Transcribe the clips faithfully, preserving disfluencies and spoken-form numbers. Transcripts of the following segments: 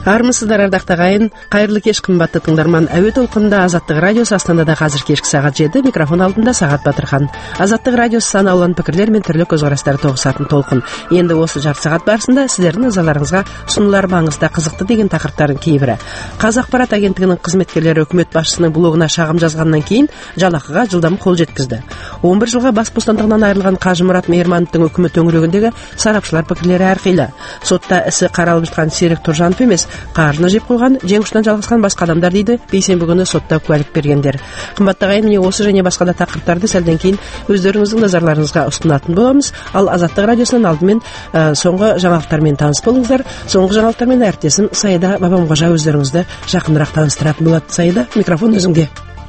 Армысыздар ардактуу агайын, кайырлуу кеш кымбаттуу тыңдарман. Әуе толкунда Азаттык радиосу Астанада азыр кешки сагат жети, микрофон алдында Сагат Батырхан. Азаттык радиосу саналган пикирлер мен түрлүү көз караштар тогусатын толкун. Энди осы жарты сагат барысында силердин назарларыңызга сунулар маңызда кызыктуу деген тақырыптардын кейбири. Казакпарат агенттигинин кызметкерлери өкмөт башчысынын блогуна шагым жазгандан кийин жалакыга жылдам кол жеткизди. он бир жылга бас бостандыгынан айрылган Кажымурат Мейирмановдун өкмөт төңүрөгүндөгү сарапчылар пикирлери ар кыйла. Сотта isi каралып жаткан Серик Туржанов эмес, каржыны жеп койгон, жеңиштен жалгаскан башка адамдар дейди бейсенбі күнү сотта куәлик бергендер. Кымбаттуу агайын, міне осы және баска да тақырыптарды сәлден кийин өздөрүңүздүн назарларыңызга ұсынатын боламыз. Ал Азаттык радиосунун алдымен соңғы жаңалыктар менен тааныс болуңуздар. Соңғы жаңалыктар менен әріптесим Саида Бабамгожа өздөрүңүздү жакыныраак тааныстыратын болот. Саида, микрофон өзүңдө.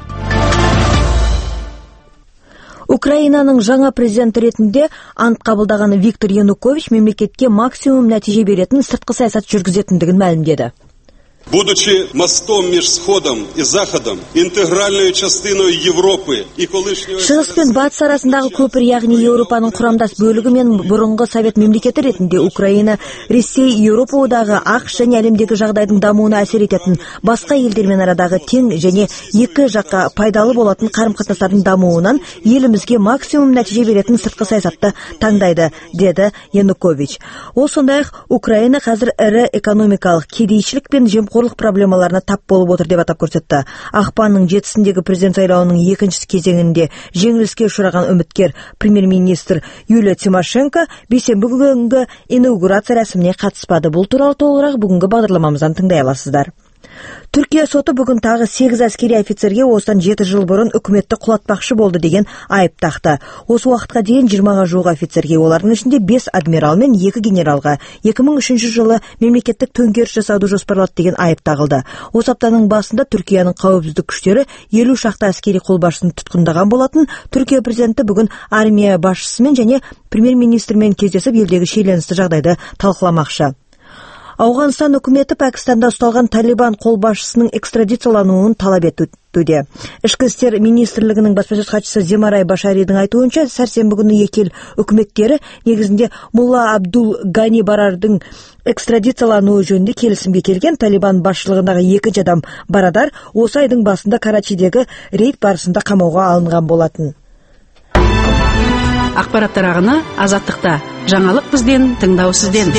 Украинаның жаңа президенті ретінде ант кабылдаган Виктор Янукович мемлекетке максимум нәтиже беретін сыртқы саясат жүргізетіндігін мәлімдеді. Будучи мостом між Сходом і Заходом, інтегральною частиною Європи і колишньої Шығыс пен батыс арасындағы көпір, яғни Еуропаның құрамдас бөлігі мен бұрынғы Совет мемлекеті ретінде Украина, Ресей, Еуропа одағы ақш және әлемдегі жағдайдың дамуына әсер ететін басқа елдермен арадағы тең және екі жаққа пайдалы болатын қарым-қатынастардың дамуынан елімізге максимум нәтиже беретін сыртқы саясатты таңдайды, деді Янукович. Ол сондай-ақ Украина қазір ірі экономикалық кедейшілік пен жемқорлық проблемаларына тап болып отыр деп атап көрсетті. Ақпанның жетісіндегі президент сайлауының екінші кезеңінде жеңіліске ұшыраған үміткер премьер-министр Юлия Тимошенко бейсенбі күнгі инаугурация рәсіміне қатыспады. Бұл туралы толығырақ бүгінгі бағдарламамыздан тыңдай аласыздар. Түркия соты бүгін тағы сегіз әскери офицерге осыдан жеті жыл бұрын үкіметті құлатпақшы болды деген айып тақты. Осы уақытқа дейін жиырмаға жуық офицерге, олардың ішінде бес адмирал мен екі генералға екі мың үшінші жылы мемлекеттік төңкеріс жасауды жоспарлады деген айып тағылды. Осы аптаның басында Түркияның қауіпсіздік күштері елу шақты әскери қолбасшысын тұтқындаған болатын. Түркия президенті бүгін армия басшысымен және премьер-министрмен кездесіп елдегі шиеленісті жағдайды талқыламақшы. Ауғанстан үкіметі Пәкістанда ұсталған Талибан қолбасшысының экстрадициялануын талап етуде. Ішкі істер министрлігінің баспасөз хатшысы Земарай Башаридің айтуынша, сәрсенбі күні екі ел үкіметтері негізінде Мулла Абдул Гани Барардың экстрадициялануы жөнінде келісімге келген. Талибан басшылығындағы екінші адам Барадар осы айдың басында Карачидегі рейд барысында қамауға алынған болатын. Ақпараттар ағыны Азаттықта. Жаңалық бізден, тыңдау сізден.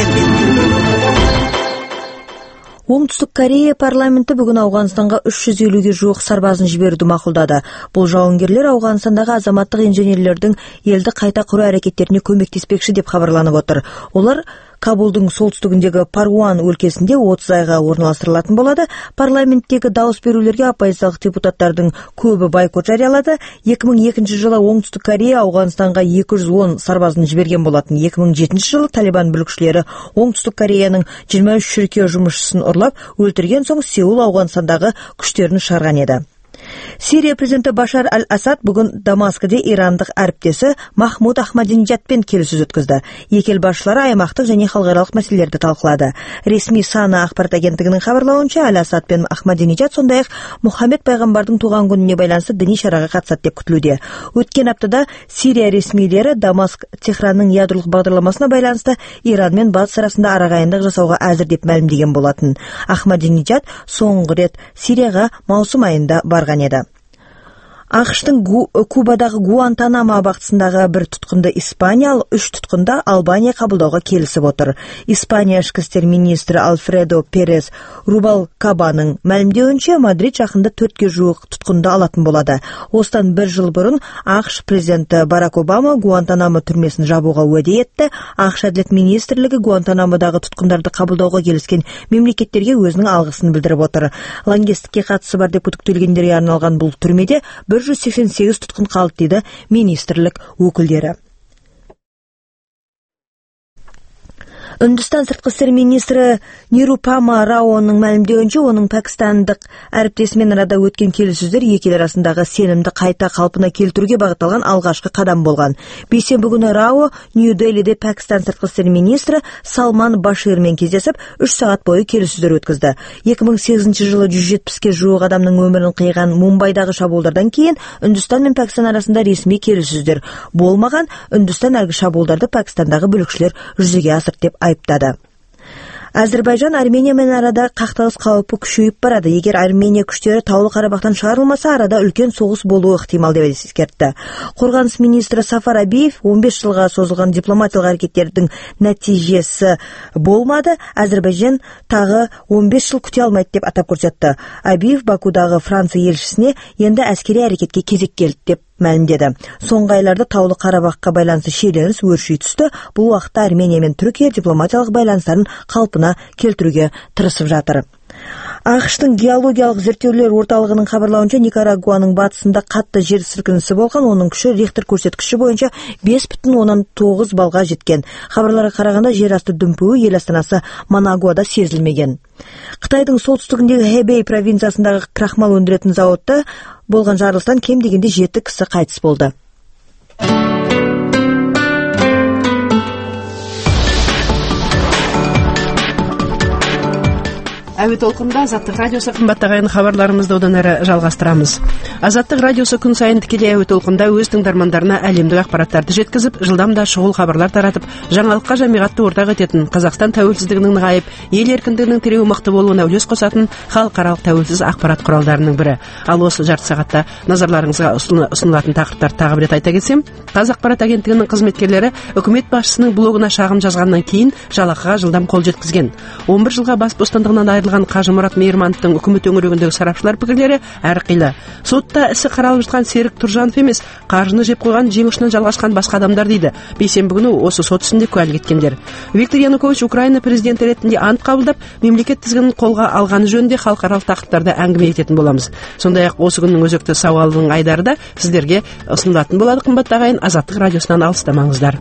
Оңтүстік Корея парламенті бүгін Ауғанстанға үш жүз елуге жуық сарбазын жіберуді мақұлдады. Бұл жауынгерлер Ауғанстандағы азаматтық инженерлердің елді қайта құру әрекеттеріне көмектеспекші деп хабарланып отыр. Олар Кабулдың солтүстігіндегі Паруан өлкесінде отыз айға орналастырылатын болады. Парламенттегі дауыс берулерге оппозициялық депутаттардың көбі бойкот жариялады. екі мың екінші жылы Оңтүстік Корея Ауғанстанға екі жүз он сарбазын жіберген болатын. екі мың жетінші жылы Талибан бүлікшілері Оңтүстік Кореяның жиырма үш шіркеу жұмысшысын ұрлап өлтірген соң Сеул Ауғанстандағы күштерін шығарған еді. Сирия президенті Башар аль-Асад бүгін Дамаскіде ирандық әріптесі Махмуд Ахмадинежадпен келіссөз өткізді. Екі ел басшылары аймақтық және халықаралық мәселелерді талқылады. Ресми Сана ақпарат агенттігінің хабарлауынша, Аль-Асад пен Ахмадинежад сондай-ақ Мұхаммед пайғамбардың туған күніне байланысты діни шараға қатысады деп күтілуде. Өткен аптада Сирия ресмилері Дамаск Техранның ядролық бағдарламасына байланысты Иран мен батыс арасында арағайындық жасауға әзір деп мәлімдеген болатын. Ахмадинежад соңғы рет Сирияға маусым айында барған еді. ақштың Кубадағы Гуантанамо абақтысындағы бір тұтқынды Испания, ал үш тұтқынды Албания қабылдауға келісіп отыр. Испания ішкі істер министрі Альфредо Перес Рубалкабаның мәлімдеуінше, Мадрид жақында төртке жуық тұтқынды алатын болады. Осыдан бір жыл бұрын ақш президенті Барак Обама Гуантанамо түрмесін жабуға уәде етті. ақш әділет министрлігі Гуантанамодағы тұтқындарды қабылдауға келіскен мемлекеттерге өзінің алғысын білдіріп отыр. Лаңкестікке қатысы бар деп күдіктелгендерге арналған бұл түрмеде бір жүз сексен сегіз тұтқын қалды дейді министрлік өкілдері. Үндістан сыртқы істер министрі Нирупама Раоның мәлімдеуінше, оның пәкістандық әріптесімен арада өткен келіссөздер екі ел арасындағы сенімді қайта қалпына келтіруге бағытталған алғашқы қадам болған. Бейсенбі күні Рао Нью-Делиде Пәкістан сыртқы істер министрі Салман Баширмен кездесіп, үш сағат бойы келіссөздер өткізді. екі мың сегізінші жылы жүз жетпіске жуық адамның өмірін қиған Мумбайдағы шабуылдардан кейін Үндістан мен Пәкістан арасында ресми келіссөздер болмаған. Үндістан әлгі шабуылдарды Пәкістандағы бүлікшілер жүзеге асырды деп айыптады. Азербайжан Армения менен арада какталыш каупи күчөйүп барады. Эгер Армения күчтөрү Таулы Карабактан чыгарылмаса, арада үлкен согуш болуу ыктымал деп эскертти. Коргонуш министри Сафар Абиев он беш жылга созулган дипломатиялык аракеттердин натыйжасы болмады. Азербайжан тагы он беш жыл күтө алмайт деп атап көрсөттү. Абиев Бакудагы Франция элчисине энди аскерий аракетке кезек келди деп мәлімдеді. Соңғы айларда Таулы Карабакка байланысты шиеленіс өрши түсті. Бұл уақытта Армения мен Түркия дипломатиялық байланыстарын қалпына келтіруге тырысып жатыр. АКШтың геологиялық зерттеулер орталығының хабарлауынша, Никарагуаның батысында қатты жер сілкінісі болған, оның күші Рихтер көрсеткіші бойынша беш бүтін оннан тогуз балға жеткен. Хабарларға қарағанда жер асты дүмпуі ел астанасы Манагуада сезілмеген. Қытайдың солтүстігіндегі Хэбэй провинциясындағы крахмал өндіретін зауытта болған жарылыстан кем дегенде жеті кісі қайтыс болды. Әуе толқында Азаттық радиосы қымбаттаған хабарларымызды одан әрі жалғастырамыз. Азаттық радиосы күн сайын тікелей әуе толқында өз тыңдармандарына әлемдік ақпараттарды жеткізіп, жылдамда шұғыл хабарлар таратып, жаңалыққа жамиғатты ортақ ететін, Қазақстан тәуелсіздігінің нығайып, ел еркіндігінің тіреуі мықты болуына үлес қосатын халықаралық тәуелсіз ақпарат құралдарының бірі. Ал осы жарты сағатта назарларыңызға ұсынылатын тақырыптар тағы бір рет айта кетсем, Қазақпарат агенттігінің қызметкерлері үкімет басшысының блогына шағым жазғаннан кейін жалақыға жылдам қол жеткізген. он бір жылға бас бостандығынан айырылған Қажымұрат Мейірмановтың үкімет өңіріндегі сарапшылар пікірлері әрқилы. Сотта ісі қаралып жатқан Серік Тұржанов емес, қаржыны жеп қойған жең ұшынан жалғасқан басқа адамдар дейді. Бейсенбі күні осы сот ісінде куәлік еткендер. Виктор Янукович Украина президенті ретінде ант қабылдап, мемлекет тізгінін қолға алғаны жөнінде халықаралық тақырыптарда әңгіме ететін боламыз. Сондай-ақ осы күннің өзекті сауалының айдары да сіздерге ұсынылатын болады. Қымбатты ағайын, Азаттық радиосынан алыстамаңыздар.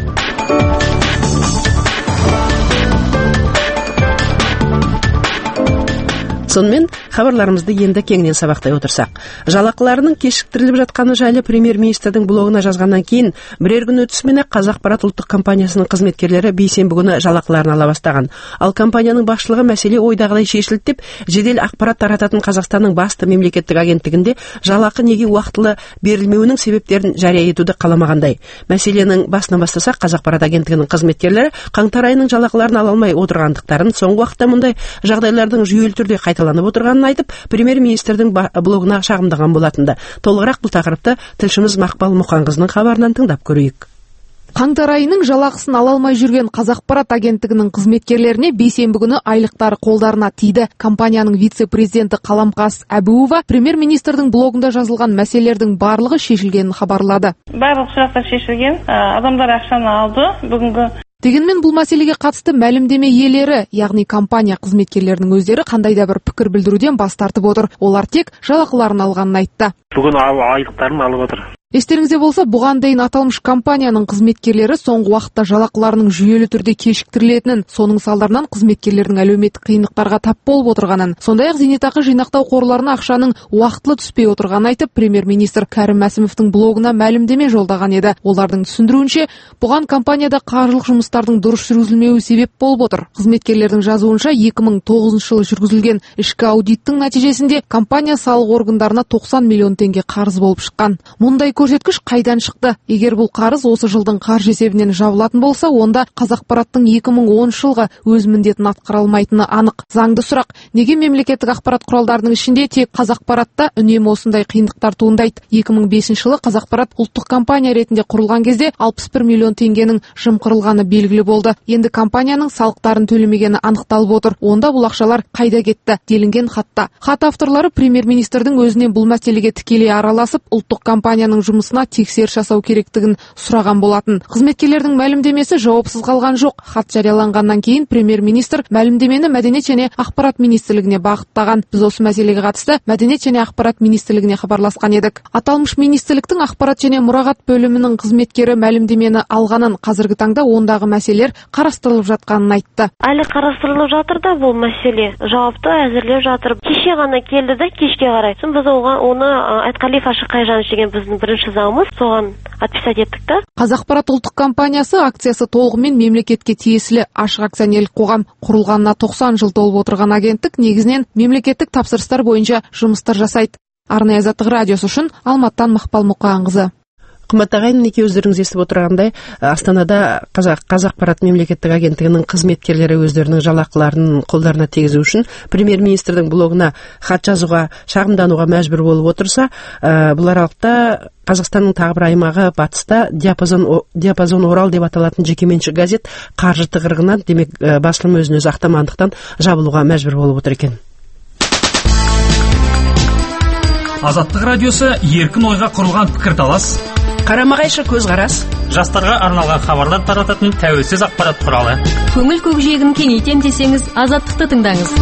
Сонымен хабарларымызды енді кеңінен сабақтай отырсақ. Жалақыларының кешіктіріліп жатқаны жайлы премьер-министрдің блогына жазғаннан кейін, бірер күн өтісімен Қазақпарат ұлттық компаниясының қызметкерлері бейсенбі күні жалақыларын ала бастаған. Ал компанияның басшылығы мәселе ойдағыдай шешілді деп, жедел ақпарат тарататын Қазақстанның басты мемлекеттік агенттігінде жалақы неге уақытылы берілмеуінің себептерін жария етуді қаламағандай. Мәселенің басына бастасақ, Қазақпарат агенттігінің қызметкерлері қаңтар айының жалақыларын ала алмай отырғандықтарын, соңғы уақытта мұндай жағдайлардың жүйелі түрде қайталанып отырғанын айтып, премьер-министрдің блогына шағымдаған болатынды. Толығырақ бұл тақырыпты тілшіміз Мақпал Мұқанқызының хабарынан тыңдап көрейік. Қаңтар айының жалақысын ала алмай жүрген Қазақпарат агенттігінің қызметкерлеріне бейсенбі күні айлықтары қолдарына тиді. Компанияның вице-президенті Қаламқас Әбуова премьер-министрдің блогында жазылған мәселелердің барлығы шешілгенін хабарлады. Барлық сұрақтар шешілген, адамдар ақшаны алды. Бүгінгі Дегенмен бұл мәселеге қатысты мәлімдеме иелері, яғни компания қызметкерлерінің өздері қандай да бір пікір білдіруден бас тартып отыр. Олар тек жалақыларын алғанын айтты. Бүгін айлықтарын алып отыр. Естеріңізде болса, бұған дейін аталмыш компанияның қызметкерлері соңғы уақытта жалақыларының жүйелі түрде кешіктірілетінін, соның салдарынан қызметкерлердің әлеуметтік қиындықтарға тап болып отырғанын, сондай-ақ зейнетақы жинақтау қорларына ақшаның уақытылы түспей отырғанын айтып, премьер-министр Кәрім Мәсімовтің блогына мәлімдеме жолдаған еді. Олардың түсіндіруінше, бұған компанияда қаржылық жұмыстардың дұрыс жүргізілмеуі себеп болып отыр. Қызметкерлердің жазуынша, екі мың тоғызыншы жылы жүргізілген ішкі аудиттің нәтижесінде компания салық органдарына тоқсан миллион теңге қарыз болып шыққан. Мұндай көрсеткіш қайдан шықты? Егер бұл қарыз осы жылдың қаржы есебінен жабылатын болса, онда Қазақпараттың екі мың оныншы жылғы өз міндетін атқара алмайтыны анық. Заңды сұрақ: неге мемлекеттік ақпарат құралдарының ішінде тек Қазақпаратта үнемі осындай қиындықтар туындайды? екі мың бесінші жылы Қазақпарат ұлттық компания ретінде құрылған кезде алпыс бір миллион теңгенің жымқырылғаны белгілі болды. Енді компанияның салықтарын төлемегені анықталып отыр. Онда бұл ақшалар қайда кетті? Делінген хатта. Хат авторлары премьер-министрдің өзінен бұл мәселеге тікелей араласып, ұлттық компанияның жұмысына тексеріс жасау керектігін сұраған болатын. Қызметкерлердің мәлімдемесі жауапсыз қалған жоқ. Хат жарияланғаннан кейін премьер-министр мәлімдемені Мәдениет және ақпарат министрлігіне бағыттаған. Біз осы мәселеге қатысты Мәдениет және ақпарат министрлігіне хабарласқан едік. Аталмыш министрліктің ақпарат және мұрағат бөлімінің қызметкері мәлімдемені алғанын, қазіргі таңда ондағы мәселелер қарастырылып жатқанын айтты. Әлі қарастырылып жатыр да бұл мәселе. Жауапты әзірлеп жатыр. Кеше ғана келді да, кешке қарай. Соң біз оны Айтқалиев Ашық Қайжанович деген біздің бірінші замымыз, соған отписать еттік та. Қазақпарат ұлттық компаниясы акциясы толығымен мемлекетке тиесілі ашық акционерлік қоғам. Құрылғанына тоқсан жыл толып отырған агенттік негізінен мемлекеттік тапсырыстар бойынша жұмыстар жасайды. Арнайы Азаттық радиосы үшін Алматтан Мақпал Мұқанқызы. Қымбат ағайын, мінекей өздеріңіз естіп отырғандай, Астанада Қазақ Қазақпарат мемлекеттік агенттігінің қызметкерлері өздерінің жалақыларын қолдарына тигізу үшін премьер-министрдің блогына хат жазуға, шағымдануға мәжбүр болып отырса, бұл аралықта Қазақстанның тағы бір аймағы батыста диапазон, диапазон Орал деп аталатын жекеменшік газет қаржы тығырығынан, демек басылым өзін өзі ақтамағандықтан жабылуға мәжбүр болып отыр екен. Азаттық радиосы еркін ойға құрылған пікірталас, қарама-қайшы көзқарас, жастарға арналған хабарлар тарататын тәуелсіз ақпарат құралы. Көңіл көкжиегін кеңейтем десеңіз, Азаттықты тыңдаңыз.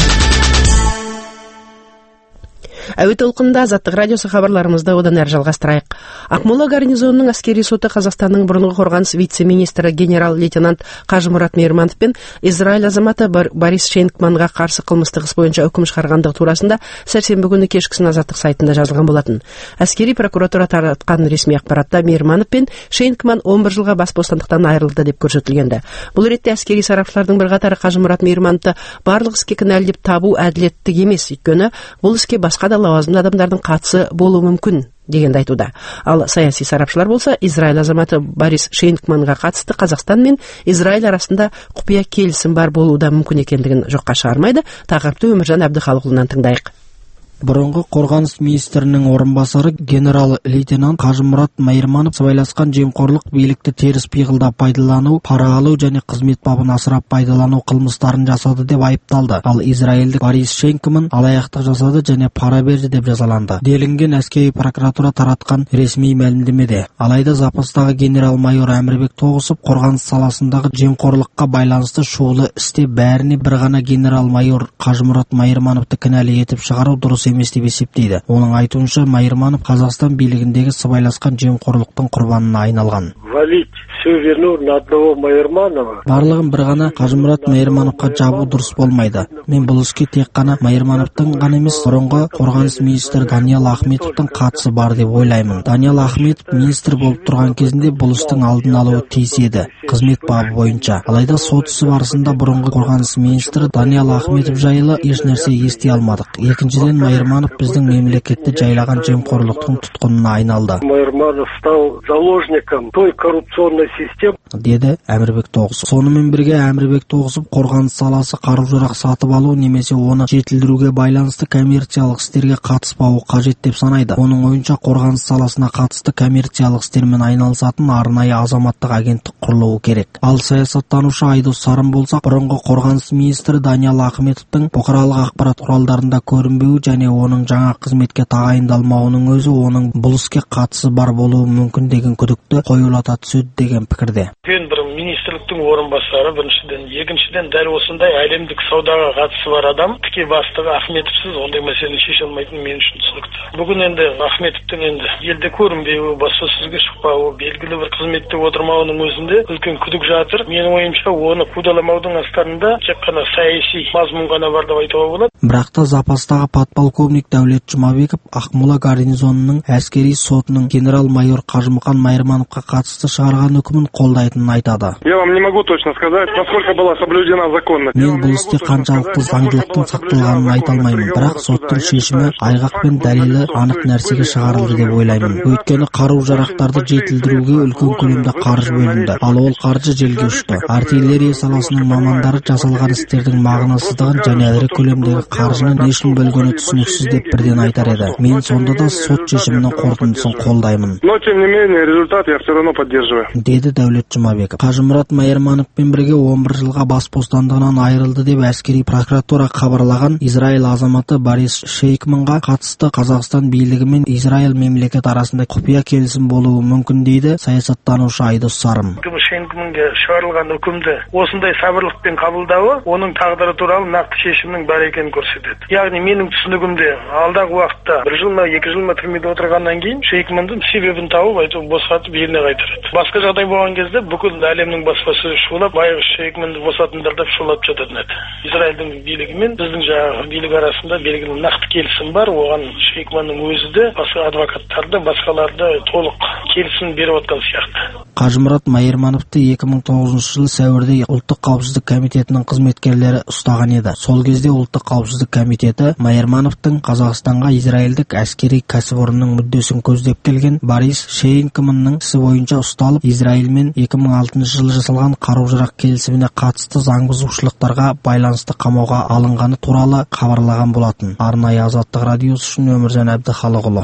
Әуе толқынында Азаттық радиосы хабарларымызды одан әрі жалғастырайық. Ақмола гарнизонының әскери соты Қазақстанның бұрынғы қорғаныс вице-министрі генерал-лейтенант Қажымұрат Мейірманов пен Израиль азаматы Борис Шейнкманға қарсы қылмыстық іс бойынша үкім шығарғандығы турасында сәрсенбі күні кешкісін Азаттық сайтында жазылған болатын. Әскери прокуратура таратқан ресми ақпаратта Мейірманов пен Шейнкман он бір жылға бас бостандықтан айырылды деп көрсетілгенді. Бұл ретте әскери сарапшылардың бірқатары Қажымұрат Мейірмановты барлық іске кінәлі деп табу әділеттік емес, өйткені бұл іске басқа да лауазымды адамдардың қатысы болуы мүмкін дегенді айтуда. Ал саяси сарапшылар болса, Израиль азаматы Борис Шейнкманға қатысты Қазақстан мен Израиль арасында құпия келісім бар болуы да мүмкін екендігін жоққа шығармайды. Тақырыпты Өміржан Әбдіхалықұлынан тыңдайық. Бұрынғы қорғаныс министрінің орынбасары генерал-лейтенант Қажымұрат Мейірманов сыбайласқан жемқорлық, билікті теріс пиғылда пайдалану, пара алу және қызмет бабын асырап пайдалану қылмыстарын жасады деп айыпталды. Ал израильдік Борис Шейнкман алаяқтық жасады және пара берді деп жазаланды. Делінген әскери прокуратура таратқан ресми мәлімдемеде. Алайда запастағы генерал-майор Әмірбек Тоғысов қорғаныс саласындағы жемқорлыққа байланысты шулы істе бәріне бір ғана генерал-майор Қажымұрат Мейірмановты кінәлі етіп шығару дұрыс емес деп есептейді. Оның айтуынша, Мейірманов Қазақстан билігіндегі сыбайласқан жемқорлықтың құрбанына айналған. Валить все вину на одного Мейірманова. Барлығын бір ғана Қажымұрат Мейірмановқа жабу дұрыс болмайды. Мен бұл іске тек қана Мейірмановтың ғана емес, бұрынғы қорғаныс министрі Даниал Ахметовтың қатысы бар деп ойлаймын. Даниал Ахметов министр болып тұрған кезінде бұл істің алдын алуы тиіс еді, қызмет бабы бойынша. Алайда сот ісі барысында бұрынғы қорғаныс министрі Даниал Ахметов жайлы еш нәрсе ести алмадық. Екіншіден, Мейірманов біздің мемлекетті жайлаған жемқорлықтың тұтқынына айналды. Мейірманов стал заложником той коррупционной системы, деді Әмірбек Тоғысов. Сонымен бірге Әмірбек Тоғысов қорғаныс саласы қару-жарақ сатып алу немесе оны жетілдіруге байланысты коммерциялық істерге қатыспауы қажет деп санайды. Оның ойынша қорғаныс саласына қатысты коммерциялық істермен айналысатын арнайы азаматтық агенттік құрылуы керек. Ал саясаттанушы Айдос Сарым болса, бұрынғы қорғаныс министрі Даниал Ахметовтың бұқаралық ақпарат құралдарында көрінбеуі және оның жаңа қызметке тағайындалмауының өзі оның бұл іске қатысы бар болуы мүмкін деген күдікті қоюлата түседі деген пікірде. Мен бір министрліктің орынбасары, біріншіден, екіншіден дәл осындай әлемдік саудаға қатысы бар адам, тіке бастығы Ахметовсыз ондай мәселені шеше алмайтын мен үшін түсінікті. Бүгін енді Ахметовтың енді елде көрінбеуі, баспасөзге шықпауы, белгілі бір қызметте отырмауының өзінде үлкен күдік жатыр. Менің ойымша, оны қудаламаудың астарында тек қана саяси мазмұн ғана бар деп айтуға болады. Бірақ та запастағы подполковник Дәулет Жұмабеков Ақмола гарнизонының әскери сотының генерал-майор Қажымқан Мейірмановқа қатысты шығарған үкімін қолдайтынын айтады. Я вам не могу точно сказать, насколько была соблюдена законность. Мен бұл істе қаншалықты заңдылықтың сақталғанын айта алмаймын, бірақ соттың шешімі айғақ пен дәлелі анық нәрсеге шығарылды деп ойлаймын. Өйткені қару-жарақтарды жетілдіруге үлкен көлемде қаржы бөлінді, ал ол қаржы желге ұшты. Артиллерия саласының мамандары жасалған істердің мағынасыздығын және ірі көлемдегі қаржыны не үшін бөлгені түсініксіз деп бірден айтар еді. Мен сонда да сот шешімінің қорытындысын қолдаймын. Но тем не менее результат я все равно поддерживаю. Деді Дәулет Жұмабеков. Қажымұрат Мейірмановпен бірге он бір жылға бас бостандығынан айырылды деп әскери прокуратура хабарлаған Израиль азаматы Борис Шейнкманға қатысты Қазақстан билігі мен Израиль мемлекет арасында құпия келісім болуы мүмкін дейді саясаттанушы Айдос Сарым. Шейнкманға шығарылған үкімді осындай сабырлықпен қабылдауы оның тағдыры туралы нақты шешімнің бар екенін көрсетеді. Яғни менің түсінігімде алдағы уақытта бір жыл ма екі жыл ма түрмеде отырғаннан кейін Шейнкманның себебін тауып айтып босатып еліне қайтарады. Басқа жағдай болған кезде бүкіл әлемнің баспасөзі шулап байғы Шейнкманды босатыңдар деп шулап жататын еді. Израильдің билігі мен біздің жаңағы билік арасында белгілі нақты келісім бар. Оған Шейнкманның өзі де басқа адвокаттарды, басқаларды толық келісім беріп отқан сияқты. Қажымұрат Майырмановты екі мың тоғызыншы жылы сәуірде ұлттық қауіпсіздік комитетінің қызметкерлері ұстаған еді. Сол кезде ұлттық қауіпсіздік комитеті Майырмановтың Қазақстанға израильдік әскери кәсіпорынның мүддесін көздеп келген Борис Шейнкманның ісі бойынша ұсталып, Израильмен екі мың алтыншы жылы жасалған қару-жарақ келісіміне қатысты заң бұзушылықтарға байланысты қамауға алынғаны туралы хабарлаған болатын. Арнайы Азаттық радиосы үшін Өміржан Әбдіхалықұлы.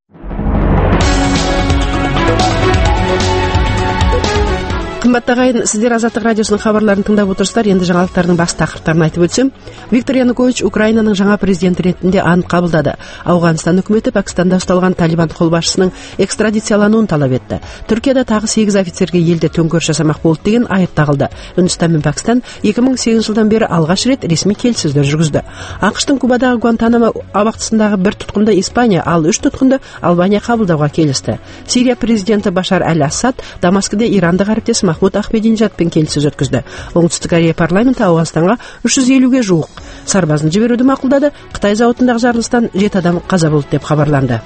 Қымбатты ағайын, сіздер Азаттық радиосының хабарларын тыңдап отырсыздар. Енді жаңалықтардың бас тақырыптарын айтып өтсем, Виктор Янукович Украинаның жаңа президенті ретінде ант қабылдады. Ауғанстан үкіметі Пәкістанда ұсталған Талибан қолбасшысының экстрадициялануын талап етті. Түркияда тағы сегіз офицерге елде төңкеріс жасамақ болды деген айып тағылды. Үндістан мен Пәкістан екі мың сегізінші жылдан бері алғаш рет ресми келіссөздер жүргізді. ақш-тың Кубадағы Гуантанамо абақтысындағы бір тұтқынды Испания, ал үш тұтқынды Албания қабылдауға келісті. Сирия президенті Башар әл-Асад Дамаскіде ирандық әріптесі Махмуд Ахмединежадпен келіссөз өткізді. Оңтүстік Корея парламенті Ауғанстанға үш жүз елуге жуық сарбазын жіберуді мақұлдады. Қытай зауытындағы жарылыстан жеті адам қаза болды деп хабарланды.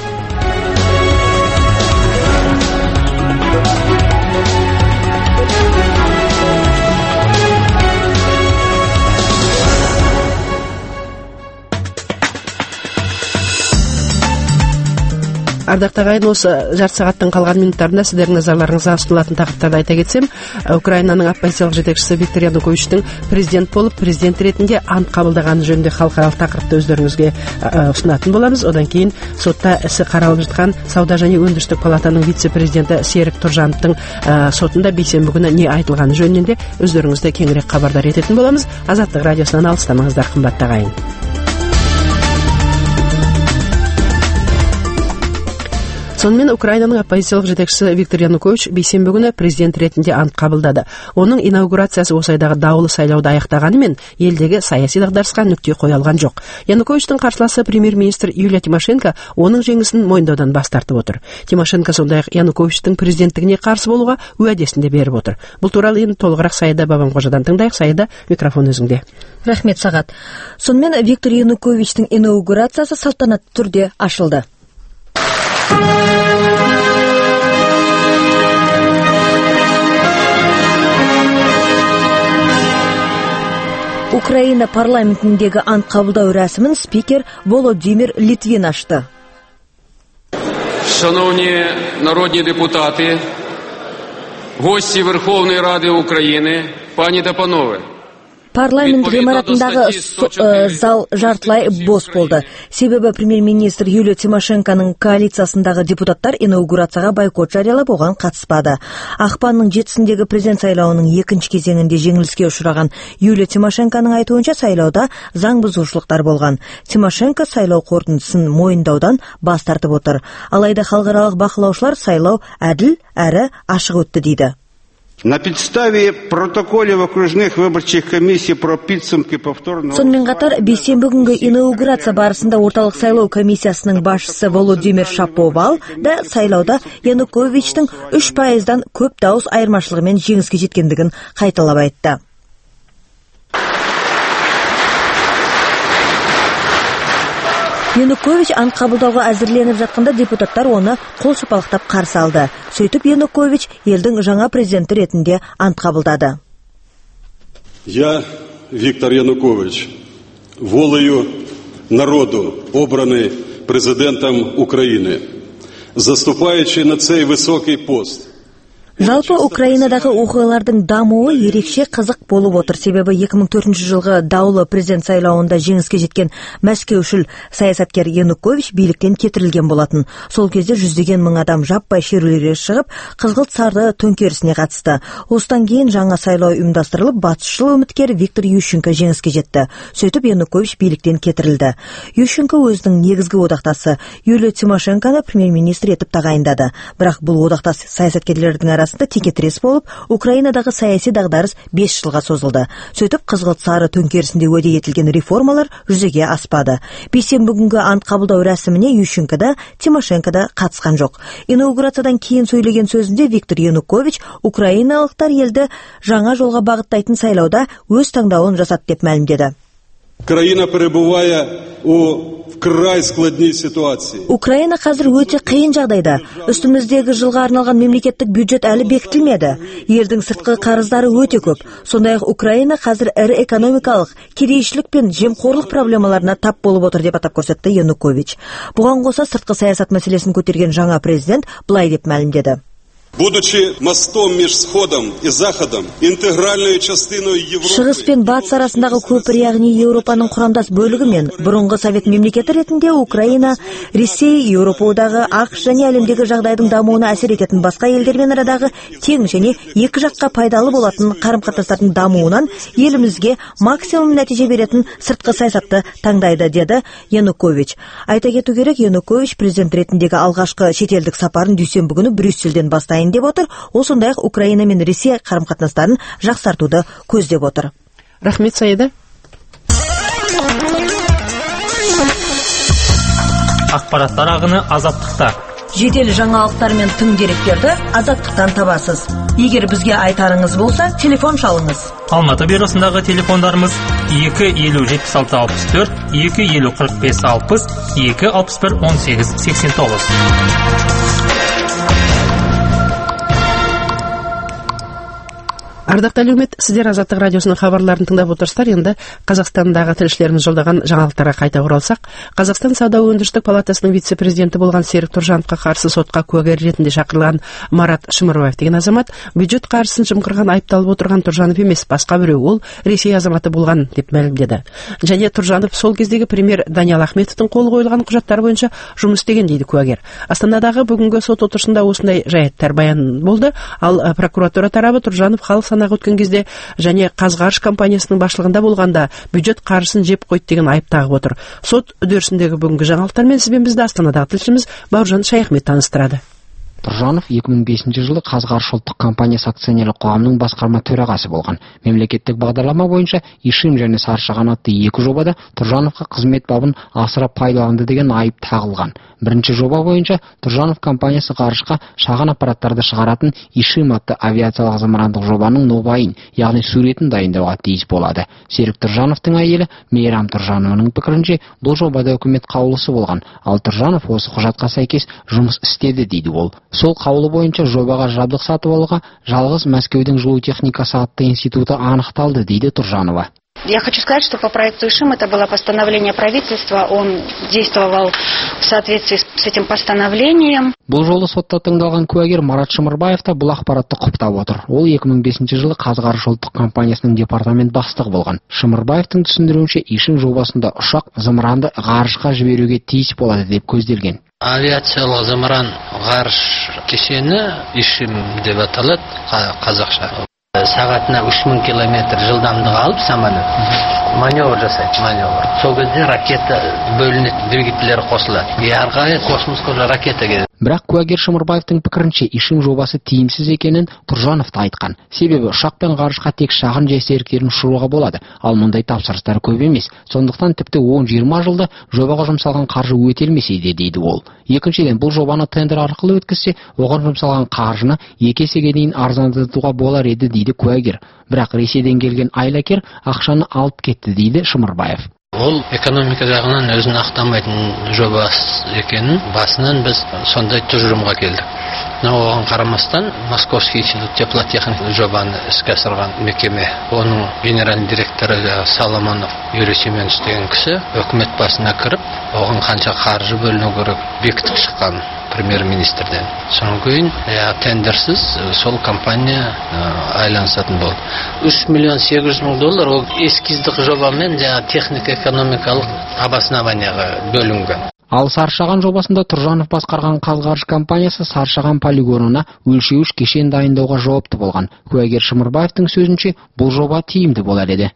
Ардақты ағайын, осы жарты сағаттың қалған минуттарында сіздердің назарларыңызға ұсынылатын тақырыптарды айта кетсем, Украинаның оппозициялық жетекшісі Виктор Януковичтің президент болып, президент ретінде ант қабылдағаны жөнінде халықаралық тақырыпты өздеріңізге ұсынатын боламыз. Одан кейін сотта ісі қаралып жатқан Сауда және өндірістік палатаның вице-президенті Серік Тұржановтың сотында бейсенбі күні не айтылғаны жөнінде өздеріңізді кеңірек хабардар ететін боламыз. Азаттық радиосынан алыстамаңыздар, қымбатты ағайын. Сонымен Украинаның оппозициялық жетекшісі Виктор Янукович бейсенбі күні президент ретінде ант қабылдады. Оның инаугурациясы осы айдағы даулы сайлауды аяқтағанымен елдегі саяси дағдарысқа нүкте қоя алған жоқ. Януковичтің қарсыласы премьер-министр Юлия Тимошенко оның жеңісін мойындаудан бас тартып отыр. Тимошенко сондай-ақ Януковичтің президенттігіне қарсы болуға уәдесін де беріп отыр. Бұл туралы енді толығырақ Саида Бабамқожадан тыңдайық. Саида, микрофон өзіңде. Рахмет, Сағат. Сонымен Виктор Януковичтің инаугурациясы салтанатты түрде ашылды. Украина парламентіндегі ант қабылдау рәсімін спикер Володимир Литвин ашты. Шановні народні депутати, гості Верховної Ради України, пані та панове. Парламент ғимаратындағы зал жартылай бос болды. Себебі премьер-министр Юлия Тимошенконың коалициясындағы депутаттар инаугурацияға бойкот жариялап оған қатыспады. Ақпанның жетісіндегі президент сайлауының екінші кезеңінде жеңіліске ұшыраған Юлия Тимошенконың айтуынша сайлауда заң бұзушылықтар болған. Тимошенко сайлау қорытындысын мойындаудан бас тартып отыр. Алайда халықаралық бақылаушылар сайлау әділ әрі ашық өтті дейді. На підставі протоколів окружних виборчих комісій про підсумки повторного... Сонымен қатар, бейсенбі күнгі инаугурация барысында орталық сайлау комиссиясының басшысы Володимир Шаповал да сайлауда Януковичтің үш пайыздан көп дауыс айырмашылығымен жеңіске жеткендігін қайталап айтты. Янукович ант қабылдауға әзірленіп жатқанда депутаттар оны қол шапалақтап қарсы алды. Сөйтіп Янукович елдің жаңа президенті ретінде ант қабылдады. Я, Виктор Янукович, волею народу, обраний президентом України, заступаючи на цей високий пост. Жалпы Украинадағы оқиғалардың дамуы ерекше қызық болып отыр. Себебі екі мың төртінші жылғы даулы президент сайлауында жеңіске жеткен мәскеушіл саясаткер Янукович биліктен кетірілген болатын. Сол кезде жүздеген мың адам жаппай шерулерге шығып, қызғылт сары төңкерісіне қатысты. Осыдан кейін жаңа сайлау ұйымдастырылып, батысшыл үміткер Виктор Ющенко жеңіске жетті. Сөйтіп Янукович биліктен кетірілді. Ющенко өзінің негізгі одақтасы Юлия Тимошенконы премьер-министр етіп тағайындады. Бірақ бұл одақтас саясаткерлердің арасында текетірес болып, Украинадағы саяси дағдарыс бес жылға созылды. Сөйтіп қызғылт сары төңкерісінде уәде етілген реформалар жүзеге аспады. Бейсенбі күнгі ант қабылдау рәсіміне Ющенко да, Тимошенко да қатысқан жоқ. Инаугурациядан кейін сөйлеген сөзінде Виктор Янукович украиналықтар елді жаңа жолға бағыттайтын сайлауда өз таңдауын жасады деп мәлімдеді. Країна перебуває у вкрай складній ситуації. Украина қазір өте қиын жағдайда. Үстіміздегі жылға арналған мемлекеттік бюджет әлі бекітілмеді. Елдің сыртқы қарыздары өте көп. Сондай-ақ Украина қазір ірі экономикалық кедейшілік пен жемқорлық проблемаларына тап болып отыр деп атап көрсетті Янукович. Бұған қоса сыртқы саясат мәселесін көтерген жаңа президент былай деп мәлімдеді. Будучи мостом між Сходом і Заходом, інтегральною частиною Європи... Шығыс пен батыс арасындағы көпір, яғни Еуропаның құрамдас бөлігі мен бұрынғы Совет мемлекеті ретінде Украина, Ресей, Еуропа одағы, ақш және әлемдегі жағдайдың дамуына әсер ететін басқа елдермен арадағы тең және екі жаққа пайдалы болатын қарым-қатынастардың дамуынан елімізге максимум нәтиже беретін сыртқы саясатты таңдайды, деді Янукович. Айта кету керек, Янукович президент ретіндегі алғашқы шетелдік сапарын дүйсенбі күні Брюссельден бастайды деп отыр. Ол сондай-ақ Украина мен Ресей қарым-қатынастарын жақсартуды көздеп отыр. Рахмет, Саида. Ақпараттар ағыны азаттықта. Жедел жаңалықтар мен тың деректерді азаттықтан табасыз. Егер бізге айтарыңыз болса, телефон шалыңыз. Алматы бюросындағы телефондарымыз екі елу жетпіс алты алпыс төрт, екі елу қырық бес алпыс, екі алпыс бір он сегіз сексен тоғыз. Ардақты әлеумет, сіздер Азаттық радиосының хабарларын тыңдап отырсыздар. Енді Қазақстандағы тілшілеріміз жолдаған жаңалықтарға қайта оралсақ, Қазақстан сауда-өндірістік палатасының вице-президенті болған Серік Тұржановқа қарсы сотқа куәгер ретінде шақырылған Марат Шымырбаев деген азамат бюджет қаржысын жымқырған айыпталып отырған Тұржанов емес, басқа біреу, ол Ресей азаматы болған деп мәлімдеді. Және Тұржанов сол кездегі премьер Даниал Ахметовтың қолы қойылған құжаттар бойынша жұмыс істеген дейді куәгер. Астанадағы бүгінгі сот отырысында осындай жайттар баян болды, ал прокуратура тарабы Тұржанов халық санағы өткен кезде және Қазғарыш компаниясының басшылығында болғанда бюджет қаржысын жеп қойды деген айып тағып отыр. Сот үдерісіндегі бүгінгі жаңалықтармен сізбен бізді Астанадағы тілшіміз Бауыржан Шаяхмет таныстырады. Тұржанов екі мың бесінші жылы Қазғарыш ұлттық компаниясы акционерлік қоғамының басқарма төрағасы болған. Мемлекеттік бағдарлама бойынша Ишим және Саршаған атты екі жобада Тұржановқа қызмет бабын асыра пайдаланды деген айып тағылған. Бірінші жоба бойынша Тұржанов компаниясы ғарышқа шағын аппараттарды шығаратын Ишим атты авиациялық зымырандық жобаның нобайын, яғни суретін дайындауға тиіс болады. Серік Тұржановтың әйелі Мейрам Тұржанованың пікірінше, бұл жобада үкімет қаулысы болған, ал Тұржанов осы құжатқа сәйкес жұмыс істеді дейді ол. Сол қаулы бойынша жобаға жабдық сатып алуға жалғыз Мәскеудің жылу техникасы атты институты анықталды, дейді Тұржанова. Я хочу сказать, что по проекту Ишим это было постановление правительства, он действовал в соответствии с этим постановлением. Бұл жолы сотта тыңдалған куәгер Марат Шымырбаев та бұл ақпаратты құптап отыр. Ол екі мың бесінші жылы Қазғарыш ұлттық компаниясының департамент бастығы болған. Шымырбаевтың түсіндіруінше Ишим жобасында ұшақ зымыранды ғарышқа жіберуге тиіс болады деп көзделген. Авиациялық зымыран ғарыш кешені Ишим деп аталады қазақша. Сағатына үш мың километр жылдамдық алып самолет маневр жасайды, маневр. Сол кезде ракета бөлінеді, двигателері қосылады. Ярға космосқа ракета келеді. Бірақ куәгер Шымырбаевтың пікірінше Ишим жобасы тиімсіз екенін Тұржанов та айтқан. Себебі ұшақ пен ғарышқа тек шағын жайсеріктерін ұшыруға болады, ал мұндай тапсырыстар көп емес. Сондықтан тіпті он жиырма жылда жобаға жұмсалған қаржы өтелмесе де, дейді ол. Екіншіден, бұл жобаны тендер арқылы өткізсе, оған жұмсалған қаржыны екі есеге дейін арзандатуға болар еді, дейді куәгер. Бірақ Ресейден келген айлакер ақшаны алып кетті, дейді Шымырбаев. Ол экономика жағынан өзін ақтамайтын жоба екенін басынан біз сондай тұжырымға келдік. Оған қарамастан Московский институт теплотехника жобаны іске асырған мекеме, оның генеральный директоры Соломонов Юрий Семенович деген кісі үкімет басына кіріп, оған қанша қаржы бөліну керек бекітіп шыққан премьер-министрден. Содан кейін тендерсіз сол компания айланысатын болды. үш миллион сегіз жүз мың доллар ол эскиздік жобамен технико-экономикалық обоснованияға бөлінген. Ал Саршаған жобасында Тұржанов басқарған Қазғарыш компаниясы Саршаған полигонына өлшеуіш кешен дайындауға жауапты болған. Куәгер Шымырбаевтың сөзінше, бұл жоба тиімді болар еді.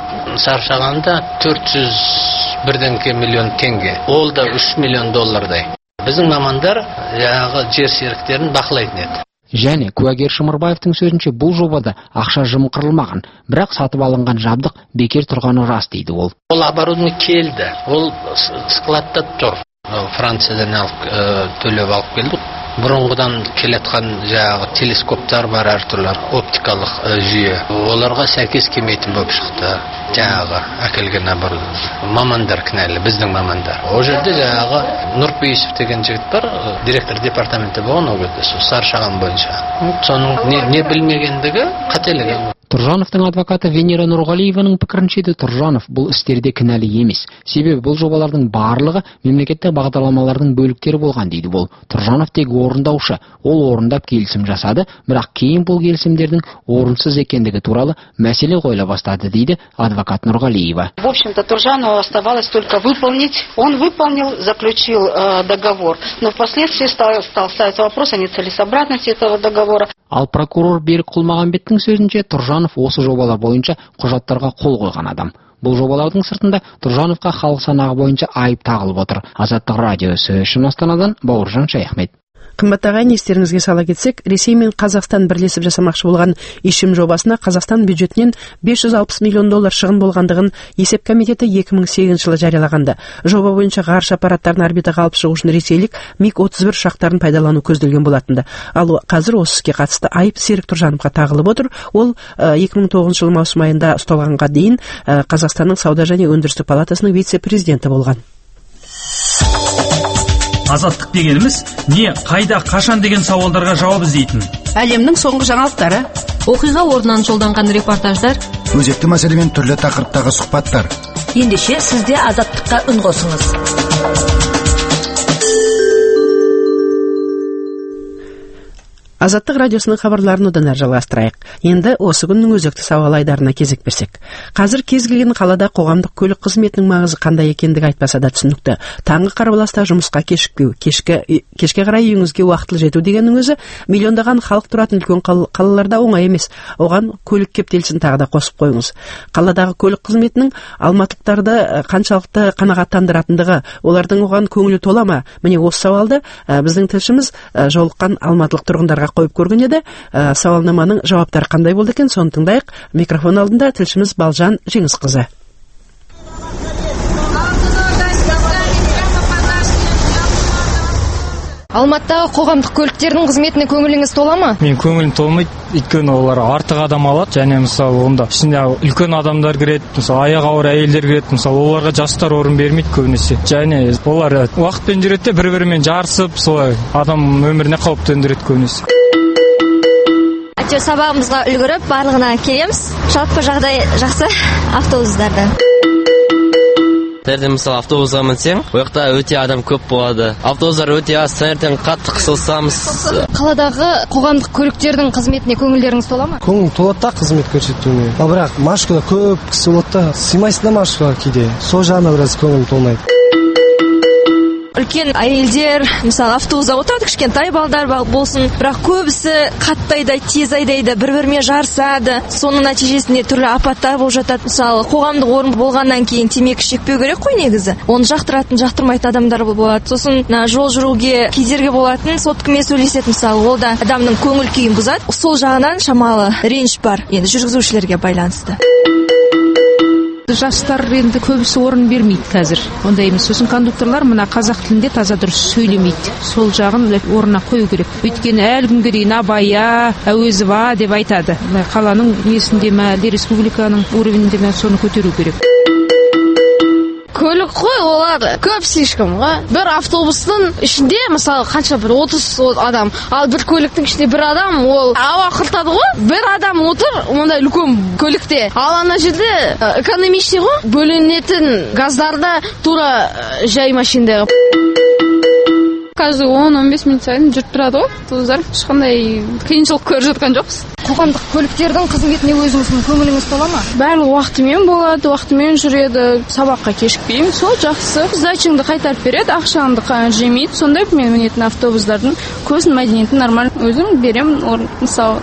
Саршағанда төрт жүз бірден миллион теңге, ол да үш миллион доллардай. Біздің мамандар яғы жер серіктерін бақылайтын еді. Және куәгер Шымырбаевтың сөзінше, бұл жобада ақша жымқырылмаған, бірақ сатып алынған жабдық бекер тұрғаны рас, дейді ол. Ол оборудование келді, ол складта тұр. Франциядан алып төлеп алып келдік. бұрынғыдан келетқан жаңағы телескоптар бар, әртүрлі оптикалық жүйе. Оларға сәйкес келмейтін болып шықты. Жаңағы әкелген бір мамандар кінәлі, біздің мамандар. Ол жерде жаңағы Нұрпейісов деген жігіт бар, директор департаменті болған ол кезде, сол Саршаған бойынша. Соның не, не білмегендігі қателігі. Тұржановтың адвокаты Венера Нұрғалиеваның пікірінше де Тұржанов бұл істерде кінәлі емес. Себебі бұл жобалардың барлығы мемлекеттік бағдарламалардың бөліктері болған дейді бұл. Тұржанов тек орындаушы, ол орындап келісім жасады, бірақ кейін бұл келісімдердің орынсыз екендігі туралы мәселе қойыла бастады дейді адвокат Нұрғалиева. В общем-то, Тұржанову оставалось только выполнить. Он выполнил, заключил э, договор, но впоследствии стал, стал ставить вопрос о нецелесообразности этого договора. Ал прокурор Берік Құлмағанбеттің сөзінше Тұржанов осы жобалар бойынша құжаттарға қол қойған адам. Бұл жобалардың сыртында Тұржановқа халық санағы бойынша айып тағылып отыр. Азаттық радиосы үшін Астанадан Бауыржан Шаяхмет. Қымбат ағайын, естеріңізге сала кетсек, Ресей мен Қазақстан бірлесіп жасамақшы болған ишим жобасына Қазақстан бюджетінен бес жүз алпыс миллион доллар шығын болғандығын есеп комитеті екі мың сегізінші жылы жариялағанды. Жоба бойынша ғарыш аппараттарын орбитаға алып шығу үшін ресейлік миг отыз бір ұшақтарын пайдалану көзделген болатынды. Ал қазір осы іске қатысты айып Серік Тұржановқа тағылып отыр. Ол екі мың тоғызыншы жылы маусым айында ұсталғанға дейін Қазақстанның сауда және өндірістік палатасының вице-президенті болған. Азаттық дегеніміз не, қайда, қашан деген сауалдарға жауап іздейтін. Әлемнің соңғы жаңалықтары, оқиға орнынан жолданған репортаждар, өзекті мәселемен түрлі тақырыптағы сұхбаттар. Ендеше сізде азаттыққа үн қосыңыз. Азаттық радиосының хабарларын одан әрі жалғастырайық. Енді осы күннің өзекті сауал айдарына кезек берсек. Қазір кез келген қалада қоғамдық көлік қызметінің маңызы қандай екендігі айтпаса да түсінікті. Таңғы қарбаласта жұмысқа кешікпеу, кешкі кешке қарай үйіңізге уақытылы жету дегеннің өзі миллиондаған халық тұратын үлкен қалаларда оңай емес. Оған көлік кептелісін тағы да қосып қойыңыз. Қаладағы көлік қызметінің алматылықтарды қаншалықты қанағаттандыратындығы, олардың оған көңілі тола ма? Міне осы сауалды біздің тілшіміз жолыққан алматылық тұрғындарға қойып көрген еді. Ә, сауалнаманың жауаптары қандай болды екен, соны тыңдайық. Микрофон алдында тілшіміз Балжан Жеңісқызы. Алматыдағы қоғамдық көліктердің қызметіне көңіліңіз тола ма? Мен көңілім толмайды, өйткені олар артық адам алады, және мысалы онда ішінде үлкен адамдар кіреді, мысалы аяғы ауыр әйелдер кіреді, мысалы оларға жастар орын бермейді көбінесе. Және олар уақытпен жүреді, бір-бірімен жарысып, солай адам өміріне қауіп төндіреді көбінесе. Әйтеуір сабағымызға үлгеріп, барлығына келеміз. Жалпы жағдай жақсы автобустарда. Таңертең мысалы автобусға мінсең, ол жақта өте адам көп болады. Автобустар өте аз, таңертең қатты қысылсамыз. Қаладағы қоғамдық көліктердің қызметіне көңілдеріңіз тола ма? Көңіл толады да қызмет көрсетуіне. Ал бірақ машинада көп кісі болады да, сыймайсың да машинаға кейде. Сол жағына біраз көңілім толмайды. Үлкен әйелдер, мысалы автобусда отырады, кішкентай балдар болсын, бірақ көбісі қатты айдайды, тез айдайды, бір-бірімен жарысады. Соның нәтижесінде түрлі апаттар болып жатады. Мысалы, қоғамдық орын болғаннан кейін темекі шекпеу керек қой негізі. Оны жақтыратын, жақтырмайтын адамдар болады. Сосын жол жүруге кедергі болатын, соткамен сөйлеседі, мысалы, ол да адамның көңіл күйін бұзады. Сол жағынан шамалы реніш бар, енді жүргізушілерге байланысты. Жастар енді көбісі орын бермейді қазір. Ондай емес. Сосын кондукторлар мына қазақ тілінде таза дұрыс сөйлемейді. Сол жағын орнына қою керек. Өйткені әлі күнге дейін абая, әуезова деп айтады. Қаланың несінде ме, республиканың уровенінде ме, соны көтеру керек. Көлік қой, олар көп слишком ғой. Бір автобустың ішінде, мысалы, қанша бір отыз адам, ал бір көліктің ішінде бір адам, ол ауа қыртады ғой. Бір адам отыр, онда үлкен көлікте. Ал ана жерде экономичный ғой. Бөлінетін газдарда тура жай машинада. Қазір он он бес минут сайын жүріп тұрады ғой. Туыздар ешқандай қиыншылық көріп жатқан жоқпыз. Қоғамдық көліктердің қызметіне өзіңіздің көңіліңіз тола ма? Барлығы уақытымен болады, уақытымен жүреді, сабаққа кешікпеймін, сол жақсы. Сдачаңды қайтарып береді, ақшаңды жемейді. Сондай мен мінетін автобустардың көзін мәдениетін нормально өзім беремін, мысалы.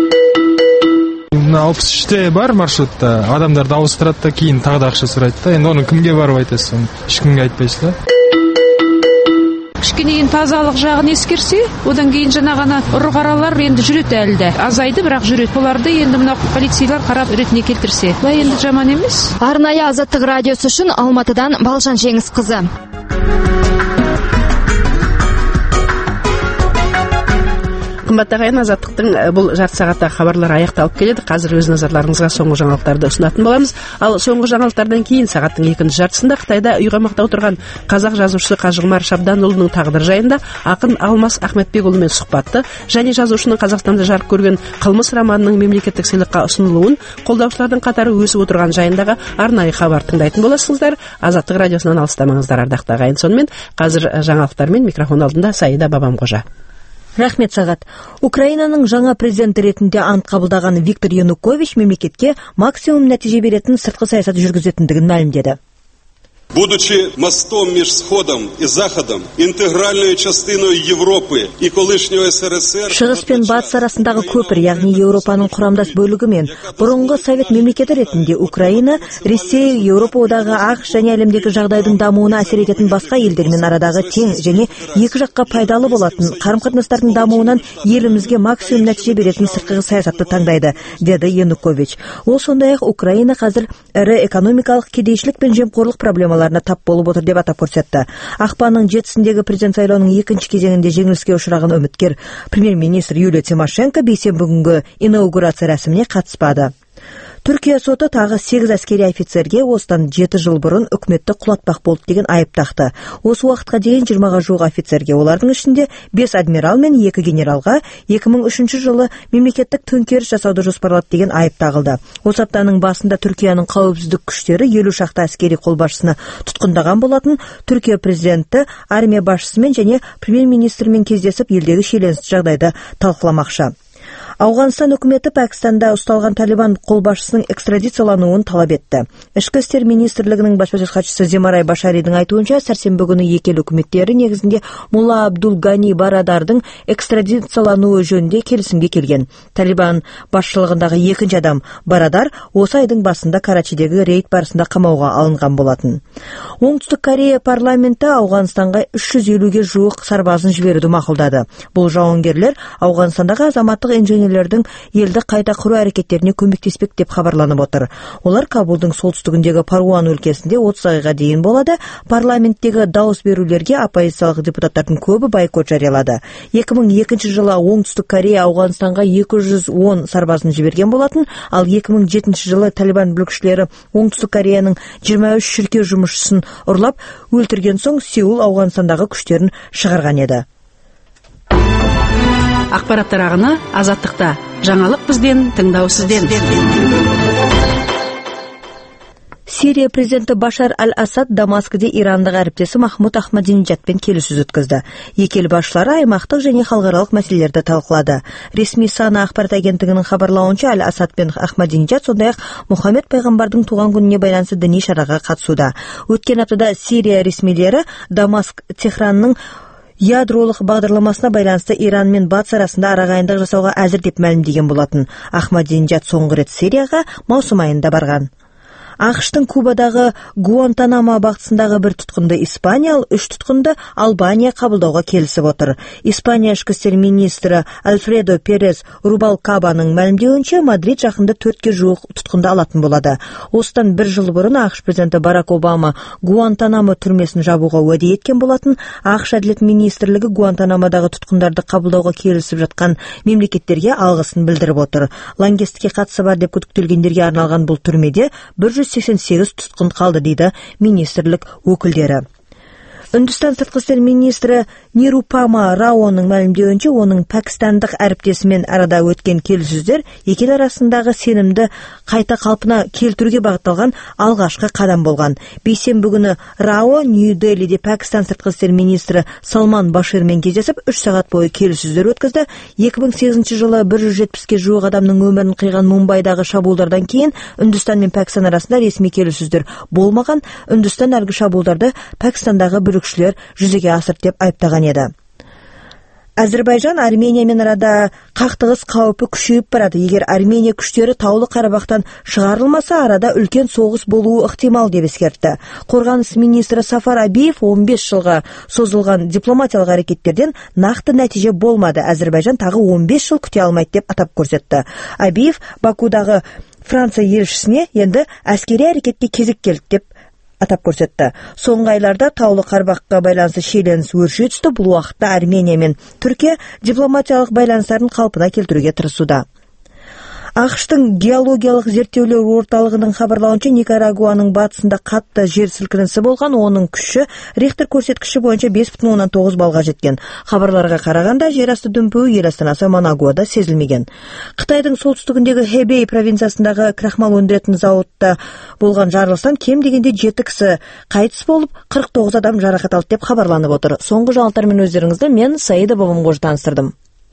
алпыс үште бар маршрутта, адамдарды ауыстырады да кейін тағы да ақша сұрайды да. Енді оны кімге барып айтасыз, оны ешкімге айтпайсыз да. Кішкене тазалық жағын ескерсе, одан кейін жаңа ғана ұры-қаралар енді жүреді әлі де. Азайды, бірақ жүреді. Оларды енді мына полицейлер қарап ретіне келтірсе, бұлай енді жаман емес. Арнайы Азаттық радиосы үшін Алматыдан Балжан Жеңісқызы. Қымбатты ағайын, Азаттықтың бұл жарты сағаттағы хабарлар аяқталып келеді. Қазір өз назарларыңызға соңғы жаңалықтарды ұсынатын боламыз. Ал соңғы жаңалықтардан кейін сағаттың екінші жартысында Қытайда үй қамақта отырған қазақ жазушысы Қажығұмар Шабданұлының тағдыры жайында ақын Алмас Ахметбекұлымен сұхбатты және жазушының Қазақстанда жарық көрген Қылмыс романының мемлекеттік сыйлыққа ұсынылуын қолдаушылардың қатары өсіп отырған жайындағы арнайы хабар тыңдайтын боласыңыздар. Азаттық радиосынан алыстамаңыздар, ардақты ағайын. Сонымен қазір жаңалықтармен микрофон алдында Саида Бабамқожа. Рахмет, Сағат. Украинаның жаңа президенті ретінде ант қабылдаған Виктор Янукович мемлекетке максимум нәтиже беретін сыртқы саясат жүргізетіндігін мәлімдеді. Будучи мостом між Сходом і Заходом, інтегральною частиною Європи і колишнього СРСР... Шығыс пен батыс арасындағы көпір, яғни Еуропаның құрамдас бөлігі мен бұрынғы Совет мемлекеті ретінде Украина, Ресей, Еуропа одағы ақш және әлемдегі жағдайдың дамуына әсер ететін басқа елдермен арадағы тең және екі жаққа пайдалы болатын қарым-қатынастардың дамуынан елімізге максимум нәтиже беретін сыртқы саясатты таңдайды, деді Янукович. Ол сондай-ақ Украина қазір ірі экономикалық кедейшілік пен жемқорлық проблемалары тап болып отыр деп атап көрсетті. Ақпанның жетісіндегі президент сайлауының екінші кезеңінде жеңіліске ұшыраған үміткер премьер-министр Юлия Тимошенко бейсенбі күнгі инаугурация рәсіміне қатыспады. Түркия соты тағы сегіз әскери офицерге осыдан жеті жыл бұрын үкіметті құлатпақ болды деген айып тақты. Осы уақытқа дейін жиырмаға жуық офицерге, олардың ішінде бес адмирал мен екі генералға екі мың үшінші жылы мемлекеттік төңкеріс жасауды жоспарлады деген айып тағылды. Осы аптаның басында Түркияның қауіпсіздік күштері елу шақты әскери қолбасшыны тұтқындаған болатын. Түркия президенті армия басшысымен және премьер-министрмен кездесіп елдегі шиеленісті жағдайды талқыламақшы. Ауғанстан үкіметі Пәкістанда ұсталған Талибан қолбасшысының экстрадициялануын талап етті. Ішкі істер министрлігінің баспасөз хатшысы Земарай Башаридің айтуынша, сәрсенбі күні екі ел үкіметтері негізінде Мулла Абдул Гани Барадардың экстрадициялануы жөнінде келісімге келген. Талибан басшылығындағы екінші адам Барадар осы айдың басында Карачидегі рейд барысында қамауға алынған болатын. Оңтүстік Корея парламенті Ауғанстанға үш жүз елуге жуық сарбазын жіберуді мақұлдады. Бұл жауынгерлер Ауғанстандағы азаматтық инженерлердің елді қайта құру әрекеттеріне көмектеспек деп хабарланып отыр. Олар Кабулдың солтүстігіндегі Паруан өлкесінде отыз айға дейін болады. Парламенттегі дауыс берулерге оппозициялық депутаттардың көбі бойкот жариялады. екі мың екінші жылы Оңтүстік Корея Ауғанстанға екі жүз он сарбазын жіберген болатын, ал екі мың жетінші жылы Талибан бүлікшілері Оңтүстік Кореяның жиырма үш шіркеу жұмысшысын ұрлап өлтірген соң Сеул Ауғанстандағы күштерін шығарған еді. Ақпараттар ағыны Азаттықта. Жаңалық бізден, тыңдау сізден. Сирия президенті Башар аль-Асад Дамаскіде ирандық әріптесі Махмуд Ахмадинеджадпен келіссөз өткізді. Екі ел басшылары аймақтық және халықаралық мәселелерді талқылады. Ресми Сана ақпарат агенттігінің хабарлауынша, Аль-Асад пен Ахмадинеджад сондай-ақ Мұхаммед пайғамбардың туған күніне байланысты діни шараға қатысуда. Өткен аптада Сирия ресмилері Дамаск Техранның ядролық бағдарламасына байланысты Иран мен батыс арасында арағайындық жасауға әзір деп мәлімдеген болатын. Ахмадинеджад соңғы рет Сирияға маусым айында барған. ақш-тың Кубадағы Гуантанамо бақтысындағы бір тұтқынды Испания, ал үш тұтқынды Албания қабылдауға келісіп отыр. Испания ішкі істер министрі Альфредо Перес Рубалкабаның мәлімдеуінше, Мадрид жақында төртке жуық тұтқынды алатын болады. Осыдан бір жыл бұрын ақш президенті Барак Обама Гуантанамо түрмесін жабуға уәде еткен болатын. ақш әділет министрлігі Гуантанамодағы тұтқындарды қабылдауға келісіп жатқан мемлекеттерге алғысын білдіріп отыр. Лаңкестікке қатысы бар деп күдіктелгендерге арналған бұл түрмеде бір жүз сексен сегіз тұтқын қалды, дейді министрлік өкілдері. Үндістан сыртқы істер министрі Нирупама Раоның мәлімдеуінше, оның пәкістандық әріптесімен арада өткен келіссөздер екі ел арасындағы сенімді қайта қалпына келтіруге бағытталған алғашқы қадам болған. Бейсенбі күні Рао Нью-Делиде Пәкістан сыртқы істер министрі Салман Баширмен кездесіп, үш сағат бойы келіссөздер өткізді. екі мың сегізінші жылы бір жүз жетпіске жуық адамның өмірін қиған Мумбайдағы шабуылдардан кейін Үндістан мен Пәкістан арасында ресми келіссөздер болмаған. Үндістан әлгі шабуылдарды Пәкістандағы бүлікшілер жүзеге асырды деп айыптаған еді. Әзірбайжан Армениямен арада қақтығыс қаупі күшейіп барады. Егер Армения күштері Таулы Қарабақтан шығарылмаса, арада үлкен соғыс болуы ықтимал деп ескертті. Қорғаныс министрі Сафар Абиев он бес жылға созылған дипломатиялық әрекеттерден нақты нәтиже болмады. Әзірбайжан тағы он бес жыл күте алмайды деп атап көрсетті. Абиев Бакудағы Франция елшісіне енді әскери әрекетке кезек келді деп атап көрсетті. Соңғы айларда Таулы Карабакка байланысты шиеленіс өрши түсті. Бұл уақытта Армения мен Түркия дипломатиялық байланыстарын қалпына келтіруге тырысуда. АКШтың геологиялық зерттеулер орталығының хабарлауынша, Никарагуаның батысында қатты жер сілкінісі болған, оның күші Рихтер көрсеткіші бойынша бес бүтін оннан тоғыз балға жеткен. Хабарларға қарағанда, жер асты дүмпуі ел астанасы Манагуада сезілмеген. Қытайдың солтүстігіндегі Хэбэй провинциясындағы крахмал өндіретін зауытта болған жарылыстан кем дегенде жеті кісі қайтыс болып, қырық тоғыз адам жарақат алды деп хабарланып отыр. Соңғы жаңалықтармен өздеріңізді мен Саида Бабамқожа таныстырдым.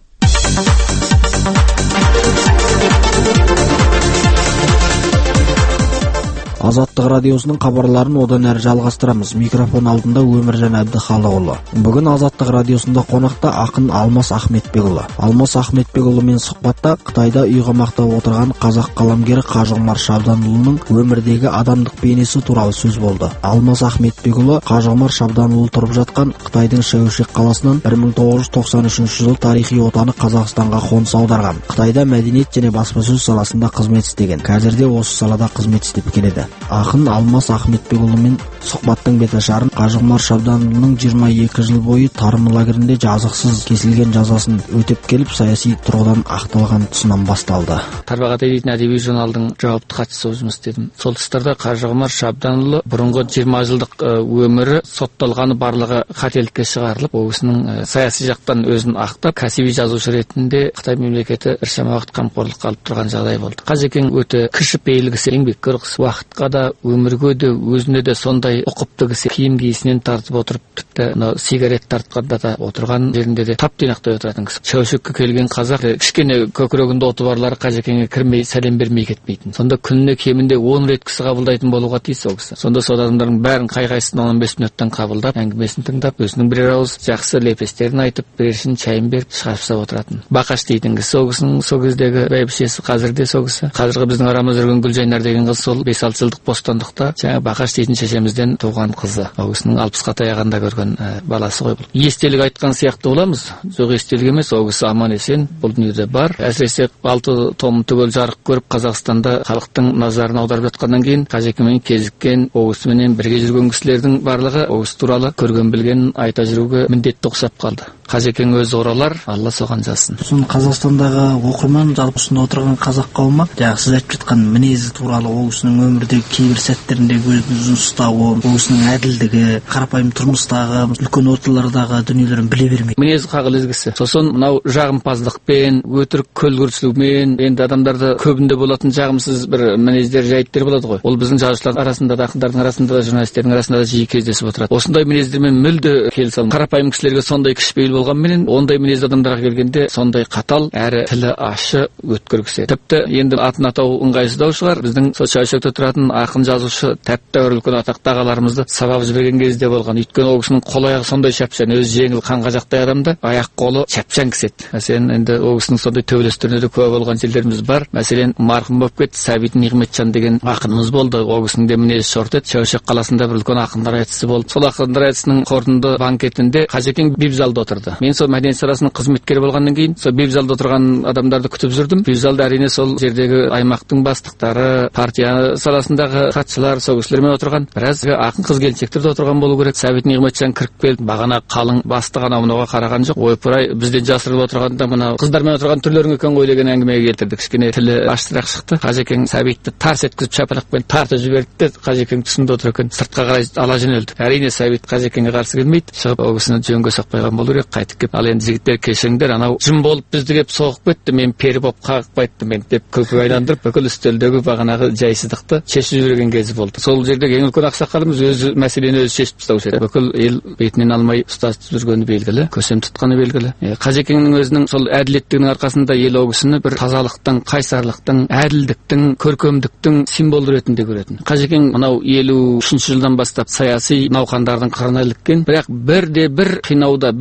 Азаттық радиосының хабарларын одан әрі жалғастырамыз. Микрофон алдында Өміржан Әбдіхалықұлы. Бүгін Азаттық радиосында қонақта ақын Алмас Ахметбекұлы. Алмас Ахметбекұлымен сұхбатта Қытайда үйқамақта отырған қазақ қаламгері Қажығұмар Шабданұлының өмірдегі адамдық бейнесі туралы сөз болды. Алмас Ахметбекұлы Қажығұмар Шабданұлы тұрып жатқан Қытайдың Шәуешек қаласынан бір мың тоғыз жүз тоқсан үшінші жылы тарихи отаны Қазақстанға қоныс аударған. Қытайда мәдениет және баспасөз саласында қызмет істеген. Қазірде осы салада қызмет істеп келеді. Ақын Алмас Ахметбекұлымен сұхбаттың беташарын Қажығұмар Шабданұлының жиырма екі жыл бойы тарым лагерінде жазықсыз кесілген жазасын өтеп келіп, саяси тұрғыдан ақталған тұсынан басталды. Тарбағатай дейтін әдеби журналдың жауапты хатшысы жұмыс істедім. Сол тұстарда Қажығұмар Шабданұлы бұрынғы жиырма жылдық өмірі сотталғаны барлығы қателікке шығарылып, ол кісінің саяси жақтан өзін ақтап, кәсіби жазушы ретінде Қытай мемлекеті біршама уақыт қамқорлыққа алып тұрған жағдай болды. Қажекең өте кішіпейіл кісі, еңбеккөр кісі, уақытқа да өмірге де өзіне де сондай ұқыпты кісі, киім киісінен тартып отырып, тіпті сигарет тартқанда да отырған жерінде де тап түйнақтай отыратын кісі. Шәуешекке келген қазақ кішкене көкірегінде оты барлары Қажекеңе кірмей сәлем бермей кетпейтін. Сонда күніне кемінде он рет кісі қабылдайтын болуға тиіс ол кісі. Сонда сол адамдардың бәрін қай-қайсысын он бес минуттан қабылдап, әңгімесін тыңдап, өзінің бірер ауыз жақсы лепестерін айтып, бірершін шайын беріп шығарып отыратын. Бақаш дейтін кісі, сол кісінің сол кездегі бәйбішесі, қазірде сол кісі. Қазіргі біздің арамызда жүрген Гүлжайнар деген қыз сол бес алты жылдық бостандықта жаңа Бақаш дейтін шешемізден туған қызы. Ол кісінің алпысқа таяғанда көрген ә, баласы ғой бұл. Естелік айтқан сияқты боламыз. Жоқ естелік емес, ол кісі аман есен бұл дүниеде бар. Әсіресе алты том түгел жарық көріп Қазақстанда халықтың назарын аударып жатқаннан кейін Қажекеңмен кезіккен, ол кісіменен бірге жүрген кісілердің барлығы ол кісі туралы көрген білген айта жүруге міндетті ұқсап қалды. Қажекең өзі оралар, Алла соған жазсын. Сосын Қазақстандағы оқырман жалпы осында отырған қазақ қауымы жаңағы сіз айтып жатқан мінезі туралы, ол кісінің өмірдегі кейбір сәттеріндегі өзін ұстауы, ол кісінің әділдігі, қарапайым тұрмыстағы үлкен орталардағы дүниелерін біле бермейді. Мінезі қағылез кісі. Сосын мынау жағымпаздықпен, өтірік көлгірсумен, енді адамдарда көбінде болатын жағымсыз бір мінездер, жайттер болады ғой. Ол біздің жазушылардың арасында да, ақындардың арасында да, журналистердің арасында да жиі кездесіп отырады. Осындай мінездермен мүлде келісе алмайды. Қарапайым кісілерге сондай кішіпейіл болғанменен, ондай мінез адамдарға келгенде сондай қатал, әрі тілі ащы, өткір кісі. Тіпті енді атын атау ыңғайсыздау шығар. Біздің сол Шәуешекте тұратын ақын жазушы тәп-тәуір үлкен атақты ағаларымызды сабап жіберген кезде болған. Өйткені ол кісінің қол аяғы сондай шапшаң, өзі жеңіл қанға жақтай адамда, аяқ қолы шапшаң кісі еді. Мәселен, енді ол кісінің сондай төбелестеріне де куә болған жерлеріміз бар. Мәселен, марқұм болып кетті Сәбит Нығметжан деген ақынымыз болды. Ол кісінің де мінезі шорт еді. Шәуешек қаласында бір үлкен ақындар айтысы болды. Сол ақындар айтысының қорытынды банкетінде Қажекең бибзалда отырды. Мен сол мәдениет саласының қызметкері болғаннан кейін сол бибзалда отырған адамдарды күтіп жүрдім. Бибзалда әрине сол жердегі аймақтың бастықтары, партия саласындағы хатшылар, сол кісілермен отырған. Біраз ақын қыз-келіншектер де отырған болу керек. Сәбит Нығметжан кіріп келді. Бағана қалың бастық анау мынауға қараған жоқ. Ойпыр-ай, бізден жасырылып отырғанда мынау қыздармен отырған түрлерің екен ғой деген әңгімеге келтірді. Кішкене тілі ашытырақ шықты. Қажекең Сәбитті тарс еткізіп шапалақпен тартып жіберді де Қажекең тұсында отыр екен. Сыртқа қарай ала жөнелді. Әрине Сәбит Қажекеңге қарсы келмейді. Шығып ол кісіні жөнге соқпайған болу керек. Қайтып келіп, ал енді жігіттер кешіріңдер, анау жын болып бізді келіп соғып кетті, мен пері болып қағып қайтты мен деп көкек айландырып бүкіл үстелдегі бағанағы жайсыздықты шешіп жіберген кезі болды. Сол жердегі ең үлкен ақсақалымыз өзі мәселені өзі шешіп тастаушы еді. Бүкіл ел бетінен алмай ұстасып жүргені белгілі, көсем тұтқаны белгілі. Қажекеңнің өзінің сол әділеттігінің арқасында ел ол кісіні бір тазалықтың, қайсарлықтың, әділдіктің, көркемдіктің символы ретінде көретін. Қажекең мынау елу үшінші жылдан бастап саяси науқандардың қырына іліккен, бірақ бірде бір қинауда, бірде бір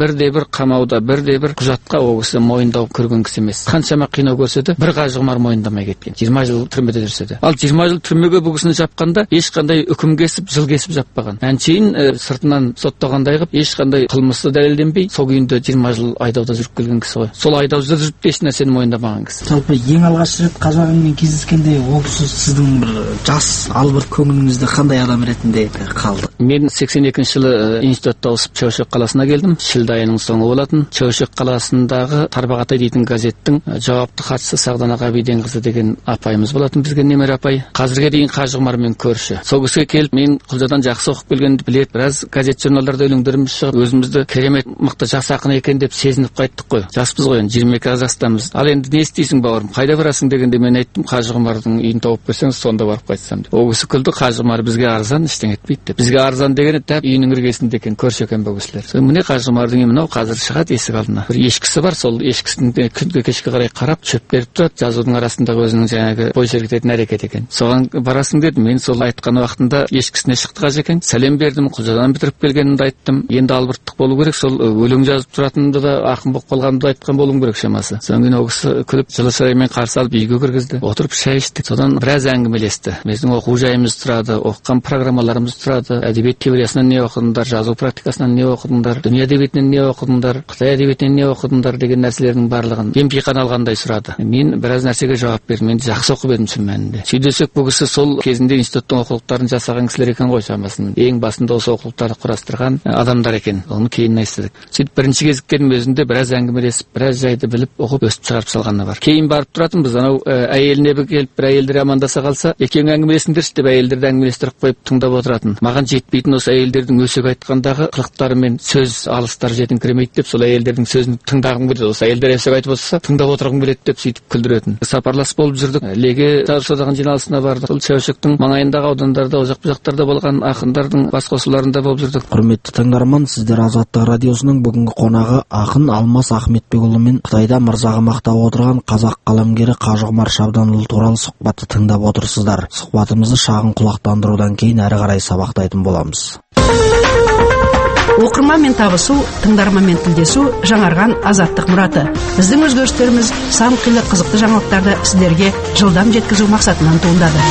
бір қамауда бірде бір құжатқа ол кісі мойындау көрген кісі емес. Қаншама қинау көрсе де бір Қажығұмар мойындамай кеткен. жиырма жыл түрмеде жүрсе де. Ал жиырма жыл түрмеге бұл кісіні жапқанда ешқандай үкім кесіп, жыл кесіп жаппаған. Әншейін ә, сыртынан соттағандай қылып, ешқандай қылмысы дәлелденбей, сол күйінде жиырма жыл айдауда жүріп келген кісі ғой. Сол айдауда жүріп еш нәрсені мойындамаған кісі. Жалпы ең алғаш рет Қажығұмармен кездескенде ол кісі сіздің бір жас албырт көңіліңізде қандай адам ретінде қалды? Мен сексен екінші жылы институтта ауысып Чаушек қаласына келдім. Шілде айының соңы болатын. Чаушек қаласындағы Тарбағатай дейтін газеттің жауапты хатшысы Сағдана Ғабиденқызы деген апайымыз болатын, бізге немере апай. Қазірге дейін Қажығұмармен көрші. Сол кісіге келіп, мен Құлжадан жақсы оқып келгенді білет, біраз газет журналдарда өлеңдеріміз шығып, өзімізді керемет мықты жас ақын екен деп сезініп қайттық қой. Жаспыз ғой, жиырма екі жастамыз. Ал енді не істейсің бауырым, қайда барасың дегенде мен айттым, Қажығұмардың үйін тауып берсеңіз, сонда барып қайтсам деп. Ол кісі күлді, Қажығұмар бізге арзан, ештеңе етпейді деп. Бізге арзан дегені тап үйінің іргесінде екен, көрші екен бұл кісілер. Сол міне Қажығұмардың үйі мынау, қазір шығады есік алдына. Bir ешкісі бар, сол ешкісін күнге кешке қарай қарап шөп беріп тұрады, жазудың арасындағы өзінің жаңағы бой шергітетін әрекет екен. Соған барасың дедім. Мен сол айтқан уақытында ешкісіне шықты Қажекең. Сәлем бердім, Құлжадан бітіріп келгенімді айттым. Енді албырттық болу керек, сол өлең жазып тұратынымды да ақын болып қалғанымды айтқан болуым керек шамасы. Содан кейін ол кісі күліп жылы шыраймен қарсы алып үйге кіргізді. Отырып шай іштік. Содан біраз әңгімелесті. Біздің оқу жайымыз тұрады, оқыған программаларымыз тұрады. Әдебиет теориясынан не оқыдыңдар, жазу практикасынан не оқыдыңдар, дүние әдебиетінен не оқыдыңдар, Қытай әдебиетінен не оқыдыңдар деген нәрселердің барлығын емтихан алғандай сұрады. Мен біраз нәрсеге жауап бердім. Мен жақсы оқып едім шын мәнінде. Сөйдесек бұл кісі сол кезінде институттың оқулықтарын жасаған кісілер екен ғой шамасын. Ең басында осы оқулықтарды құрастырған адамдар екен. Оны кейін естідік. Сөйтіп бірінші кезіккеннің өзінде біраз әңгімелесіп, біраз жайды біліп, оқып өсіп шығарып салғаны бар. Кейін барып тұратынбыз. Анау әйеліне келіп бір әйелдер амандаса қалса, екеуің әңгімелесіңдерші деп әйелдерді әңгімелестіріп қойып тыңдап отыратын. Маған жетпейтін осы әйелдердің өсек айтқандағы қылықтары мен сөз алыстары жетіңкіремейді деп, сол әйелдердің сөзін тыңдағым келеді. Осы әйелдер өсек айтып отырса, тыңдап отырғым келеді деп сөйтіп күлдіретін. Сапарлас болып жүрдік. Леге жазушы одағының жиналысына бардық. Сол Чаушектің маңайындағы аудандарда, ол жақ бұл жақтарда болған ақындардың бас қосуларында болып жүрдік. Құрметті тыңдарман, сіздер Азаттық радиосының бүгінгі қонағы ақын Алмас Ахметбекұлы мен Қытайда мырзаға мақтап отырған қазақ қаламгері Қажығұмар Шабданұлы туралы сұхбатты тыңдап отырсыздар. Сұхбатымызды шағын құлақтандырудан кейін әрі қарай сабақтайтын боламыз. Оқырманмен табысу, тыңдарманмен тілдесу жаңарған азаттық мұраты. Біздің өзгерістеріміз сан қилы қызықты жаңалықтарды сіздерге жылдам жеткізу мақсатынан туындады.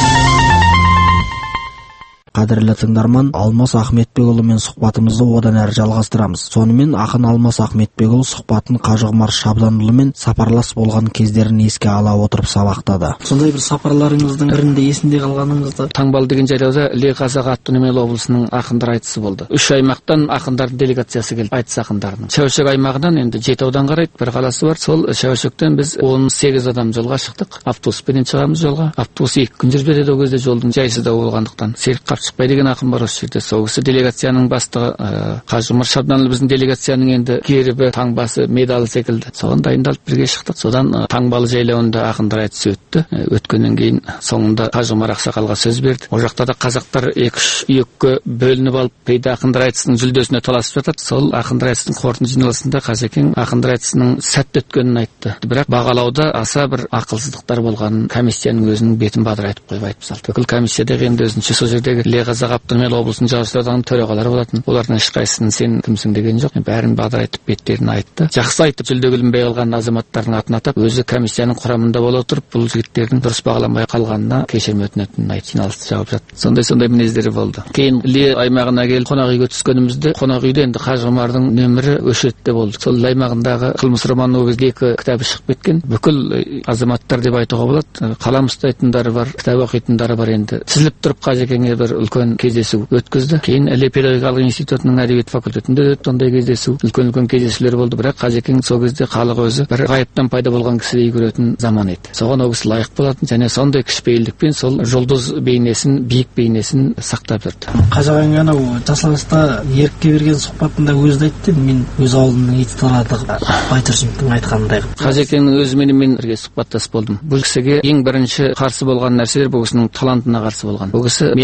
Қадірлі тыңдарман, Алмас Ахметбекұлымен сұхбатымызды одан әрі жалғастырамыз. Сонымен ақын Алмас Ахметбекұлы сұхбатын Қажығұмар Шабданұлымен сапарлас болған кездерін еске ала отырып сабақтады. Сондай бір сапарларыңыздың бірінде есінде қалғаныңызды? Таңбалы деген жайлауда Іле Қазақ Автономиялы облысының ақындар айтысы болды. Үш аймақтан ақындардың делегациясы келді, айтыс ақындарының. Чаушек аймағынан енді жеті аудан қарайды, бір қаласы бар. Сол Чаушектен біз он сегіз адам жолға шықтық. Автобуспен шығамыз жолға. Автобус екі күн жүріп еді, ол кезде жолдың жайсыздау болғандықтан. Серік Шықпай деген ақын бар осы жерде. Сол кісі делегацияның бастығы Қажығұмар Шабданұлы біздің делегацияның енді гербі, таңбасы, медалы секілді. Соған дайындалып бірге шықтық. Содан таңбалы жайлауында ақындар айтысы өтті. Өткеннен кейін соңында Қажығұмар ақсақалға сөз берді. Ол жақта да қазақтар екі-үш үйекке бөлініп алып, кейде ақындар айтысының жүлдесіне таласып жатады. Сол ақындар айтысының қорытынды жиналысында Қажекең ақындар айтысының сәтті өткенін айтты. Бірақ бағалауда аса бір ақылсыздықтар болғанын комиссияның өзінің бетін бадыр айтып қойып айтып салды. Бүкіл комиссиядағы енді өзінше сол жердегі Іле Қазақ Автономиялы облысының жазушылар одағының төрағалары болатын. Олардың ешқайсысын сен кімсің деген жоқ. Бәрін бадыр айтып беттерін айтты. Жақсы айтып, жүлде күлінбей қалған азаматтардың атын атап, өзі комиссияның құрамында бола отырып, бұл жігіттердің дұрыс бағаланбай қалғанына кешірім өтінетінін айтып жиналысты жауап жатты. Сондай-сондай мінездері болды. Кейін Іле аймағына келіп қонақ үйге түскенімізде, қонақ үйде енді Қажығұмардың нөмірі өшіретте болды. Сол аймағындағы қылмыс романы ол кезде екі кітабы шығып кеткен. Бүкіл азаматтар деп айтуға болады. Қалам ұстайтындары бар, кітап оқитындары бар. Енді тізіліп тұрып Қажекеңе бір үлкен кездесу өткізді. Кейін Іле педагогикалық институтының әдебиет факультетінде өтті ондай кездесу. Үлкен-үлкен кездесулер болды, бірақ Қажекең сол кезде халық өзі бір ғайыптан пайда болған кісідей көретін заман еді. Соған ол кісі лайық болатын, және сондай кішіпейілдікпен сол жұлдыз бейнесін, биік бейнесін сақтап жүрді. Қажығең анау жасалыста ерікке берген сұхбатында өзі айтты, мен өз ауылымның иті тарадық Байтұрсыновтың айтқанындай. Қажекеңнің өзімен мен бірге сұхбаттас болдым. Бұл кісіге ең бірінші қарсы болған нәрселер бұл кісінің талантына қарсы болған. Бұл кісі маған бағана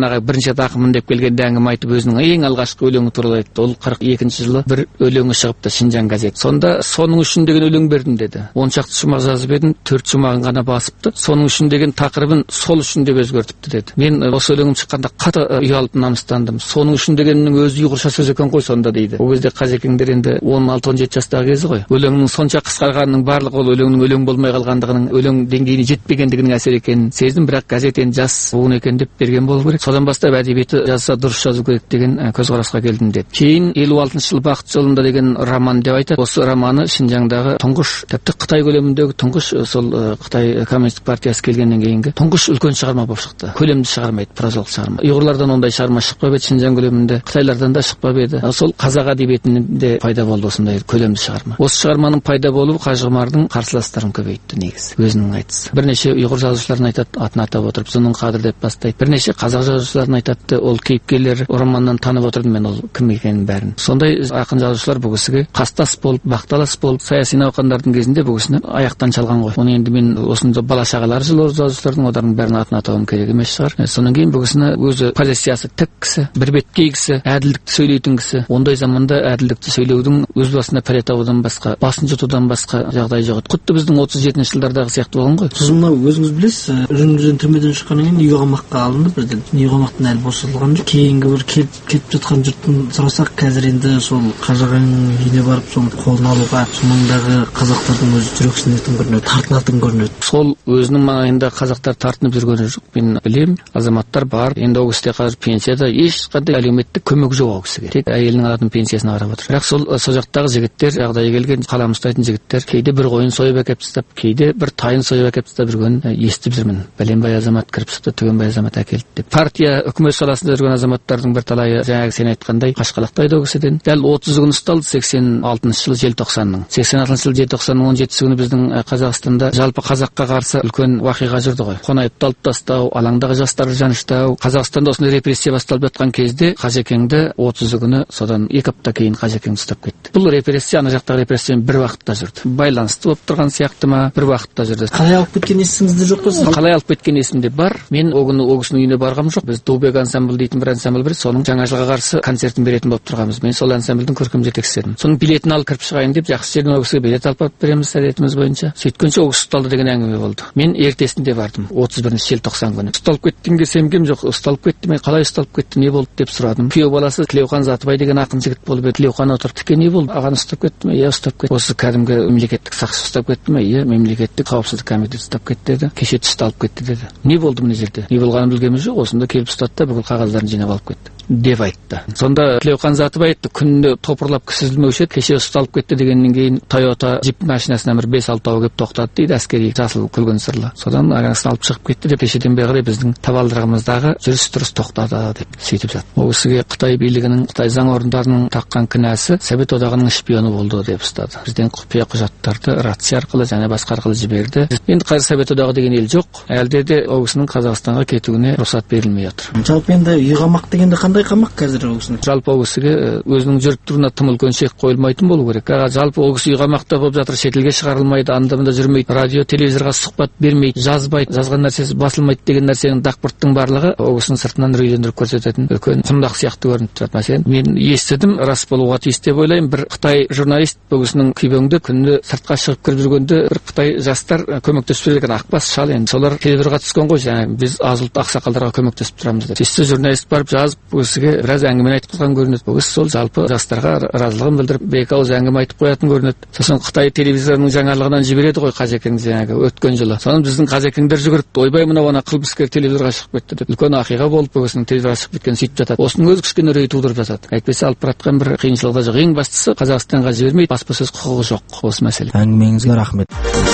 ағай бірінші рет ақынмын деп келгенде әңгіме айтып өзінің ең алғашқы өлеңі туралы айтты. Ол қырық екінші жылы бір өлеңі шығыпты Шинжаң газеті. Сонда соның үшін деген өлең бердім деді. он шақты шумақ жазып едім, төрт шумағын ғана басыпты. Соның үшін деген тақырыбын сол үшін деп өзгертіпті деді. Мен осы өлеңім шыққанда қаты ұялып намыстандым. Соның үшін дегеннің өзі ұйғырша сөз екен ғой сонда дейді. Ол кезде Қазекеңдер енді он алты он жеті жастағы кезі ғой. Өлеңнің сонша қысқарғанының барлығы ол өлеңнің өлең болмай қалғандығының, өлең деңгейіне жетпегендігінің әсер екенін сездім. Бірақ газет енді жас буын екен деп берген болу керек. Содан бастап әдебиеті жазса дұрыс жазу керек деген көзқарасқа келдім деді. Кейін елу алтыншы жылы Бақыт жолында деген роман деп айтады. Осы романы Шинжаңдағы тұңғыш, тіпті Қытай көлеміндегі тұңғыш, сол Қытай коммунистік партиясы келгеннен кейінгі тұңғыш үлкен шығарма болып шықты. Көлемді шығармайды, прозалық шығарма. Ұйғырлардан ондай шығарма шықпап еді Шинжаң көлемінде, Қытайлардан да шықпап еді. Сол қазақ әдебиетінде пайда болды осындай көлемді шығарма. Осы шығарманың пайда болуы Қажы Ғұмардың қарсыластарын көбейтті негізі. Өзінің айтысы. Бірнеше ұйғыр жазушыларын айтады, атын атап отырып, Зұнын Қадыр деп бастайды. Бірнеше қазақ жазушыларын айтады, ол кейіпкерлер романнан танып отырдым мен ол кім екенін бәрін. Сондай ақын жазушылар бұл кісіге қастас болып, бақталас болып, саяси науқандардың кезінде бұл кісіні аяқтан шалған ғой. Оны енді мен осында бала шағалары жылы жазушылардың одардың бәрін атын атауым керек емес шығар. Содан кейін бұл кісіні өзі позициясы тік кісі, бірбеткей кісі, әділдікті сөйлейтін кісі. Ондай заманда әділдікті сөйлеудің өз басына пәле табудан басқа, басын жұтудан басқа жағдай жоқ еді. Құтты біздің отыз жетінші жылдардағы сияқты болған ғой. Сіз мынау өзіңіз білесіз, үрімжіден түрмеден шыққаннан кейін үй қамаққа алынды бірден. Үй қамақтан әлі босатылған жоқ. Кейінгі бір келіп кетіп жатқан жұрттың сұрасақ, қазір енді сол Қажығаң үйіне барып соны қолына алуға соныңдағы қазақтардың өзі жүрексінетін көрінеді, тартынатын көрінеді. Сол өзінің маңайында қазақтар тартынып жүрген жоқ. Мен білемін, азаматтар бар. Енді ол кісіде қазір пенсияда ешқандай әлеуметтік көмек жоқ ол кісіге. Тек әйелінің алатын пенсиясына қарап отыр. Бірақ сол сол жақтағы жігіттер, жағдайы келген қалам ұстайтын жігіттер кейде бір қойын сойып әкеп тастап, кейде бір тайын сойып әкеп тастап жүргенін естіп жүрмін. Бәленбай азамат кіріп шықты, түгенбай азамат әкелді деп. Партия, үкімет саласында жүрген азаматтардың бір талайы жаңағы сен айтқандай қашқалақтайды ол кісіден. Дәл отыз күн ұсталды сексен алтыншы жылы желтоқсанның. сексен алтыншы жылы желтоқсанның он жетісі күні біздің Қазақстанда жалпы қазаққа қарсы үлкен уақиға жүрді ғой. Қонаевты алып тастау, алаңдағы жастарды жаныштау. Қазақстанда осындай репрессия басталып жатқан кезде Қажекеңді отызы күні содан екі апта кейін Қажекеңді ұстап кетті. Бұл репрессия ана жақтағы репрессиямен бір уақытта жүрді. Байланысты болып тұрған сияқты ма, бір уақытта жүрді. Қалай алып кеткен есіңізде жоқ па? Қалай алып кеткен есімде бар. Мен ол күні ол кісінің үйіне барғам жоқ. Біз Дубек ансамбль дейтін бір ансамбль бар, соның жаңа жылға қарсы концертін беретін болып тұрғанбыз. Мен сол ансамбльдің көркем жетекшісі едім. Соның билетін алып кіріп шығайын деп жақсы жерден ол кісіге билет алып береміз әдетіміз бойынша. Сөйткенше ол кісі ұсталды деген әңгіме болды. Мен ертесінде бардым, отыз бірінші желтоқсан күні. Ұсталып кеттіңге сенгем жоқ. Ұсталып кетті ме, қалай ұсталып кетті, не болды деп сұрадым. Күйеу баласы Тілеухан Затыбай деген ақын жігіт болып еді. Тілеухан отырып, "Тіке не болды? Ағаны ұстап кетті ме?" "Иә, ұстап кетті." "Осы кәдімгі мемлекеттік сақшы ұстап кетті ме?" "Иә, мемлекеттік қауіпсіздік комитеті ұстап кетті" деді. "Кеше түсті алып кетті" деді. "Не болды мына жерде?" "Не болғанын білгеніміз жоқ, осында келіп ұстады да бүкіл қағаздарын жинап алып кетті" деп айтты. Сонда Тілеухан Затыбай айтты, күнде топырлап кісізілмеуші еді, кеше ұсталып кетті дегеннен кейін Toyota джип машинасына бір бес алтауы келіп тоқтады дейді, әскери жасыл күлгін сырлы. Содан арасын алып шығып кетті деп кешеден бері қарай біздің табалдырығымыздағы жүріс тұрыс тоқтады деп сөйтіп жатты. Ол кісіге Қытай билігінің, Қытай заң орындарының таққан кінәсі Совет одағының шпионы болды деп ұстады. Бізден құпия құжаттарды рация арқылы және басқа арқылы жіберді. Енді қазір Совет одағы деген ел жоқ. Әлде де ол кісінің Қазақстанға кетуіне рұқсат берілмей отыр. Жалпы енді үй қамақ дегенде қандай қамақ қазір ол кісінің? Жалпы ол кісіге өзінің жүріп тұруына тым үлкен шек қойылмайтын болу керек. Жалпы ол кісі үй қамақта болып жатыр, шетелге шығарылмайды, анда-мында жүрмейді, радио, телевизорға сұхбат бермейді, жазбайды, жазған нәрсесі басылмайды деген нәрсенің дақпырттың барлығы ол кісінің сыртынан үрейлендіріп көрсететін үлкен құндақ сияқты көрініп тұрады. Мәселен, мен естідім, рас болуға тиіс деп ойлаймын. Бір Қытай журналист бұл кісінің күйбеңді күнде сыртқа шығып кіріп жүргенде бір Қытай жастар көмектесіп жүрген ақбас шал, енді солар телевизорға түскен ғой, жаңағы біз аз ұлт ақсақалдарға көмектесіп тұрамыз деп. Сөйтсе журналист барып жазып бұл кісіге біраз әңгіме айтып қалған көрінеді. Бұл кісі сол жалпы жастарға разылығын білдіріп бек ауыз әңгіме айтып қоятын көрінеді. Сосын Қытай телевизорының жаңалығынан жібереді ғой Қажекең жаңағы өткен жылы. Соны біздің Қажекеңдер жүгіріп, ойбай мынау ана қылмыскер телевизорға шығып кетті деп. Үлкен ақиға болып бұл кісінің телевизорға шығып кеткені сөйтіп жатады. Осының өзі кішкене үрей тудырып жатады. Әйтпесе алып баратқан бір қиыншылығы да жоқ. Ең бастысы Қазақстанға жібермейді, баспасөз құқығы жоқ осы мәселе. Әңгімеңізге рахмет.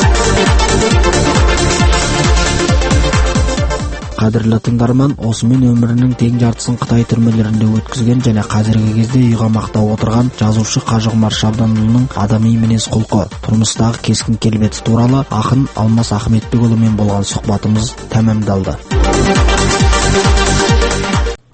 Қадірлі тыңдарман, осымен өмірінің тең жартысын Қытай түрмелерінде өткізген және қазіргі кезде үй қамақта отырған жазушы Қажы Ғұмар Шабданұлының адами мінез құлқы, тұрмыстағы кескін келбеті туралы ақын Алмас Ахметбекұлымен болған сұхбатымыз тәмамдалды.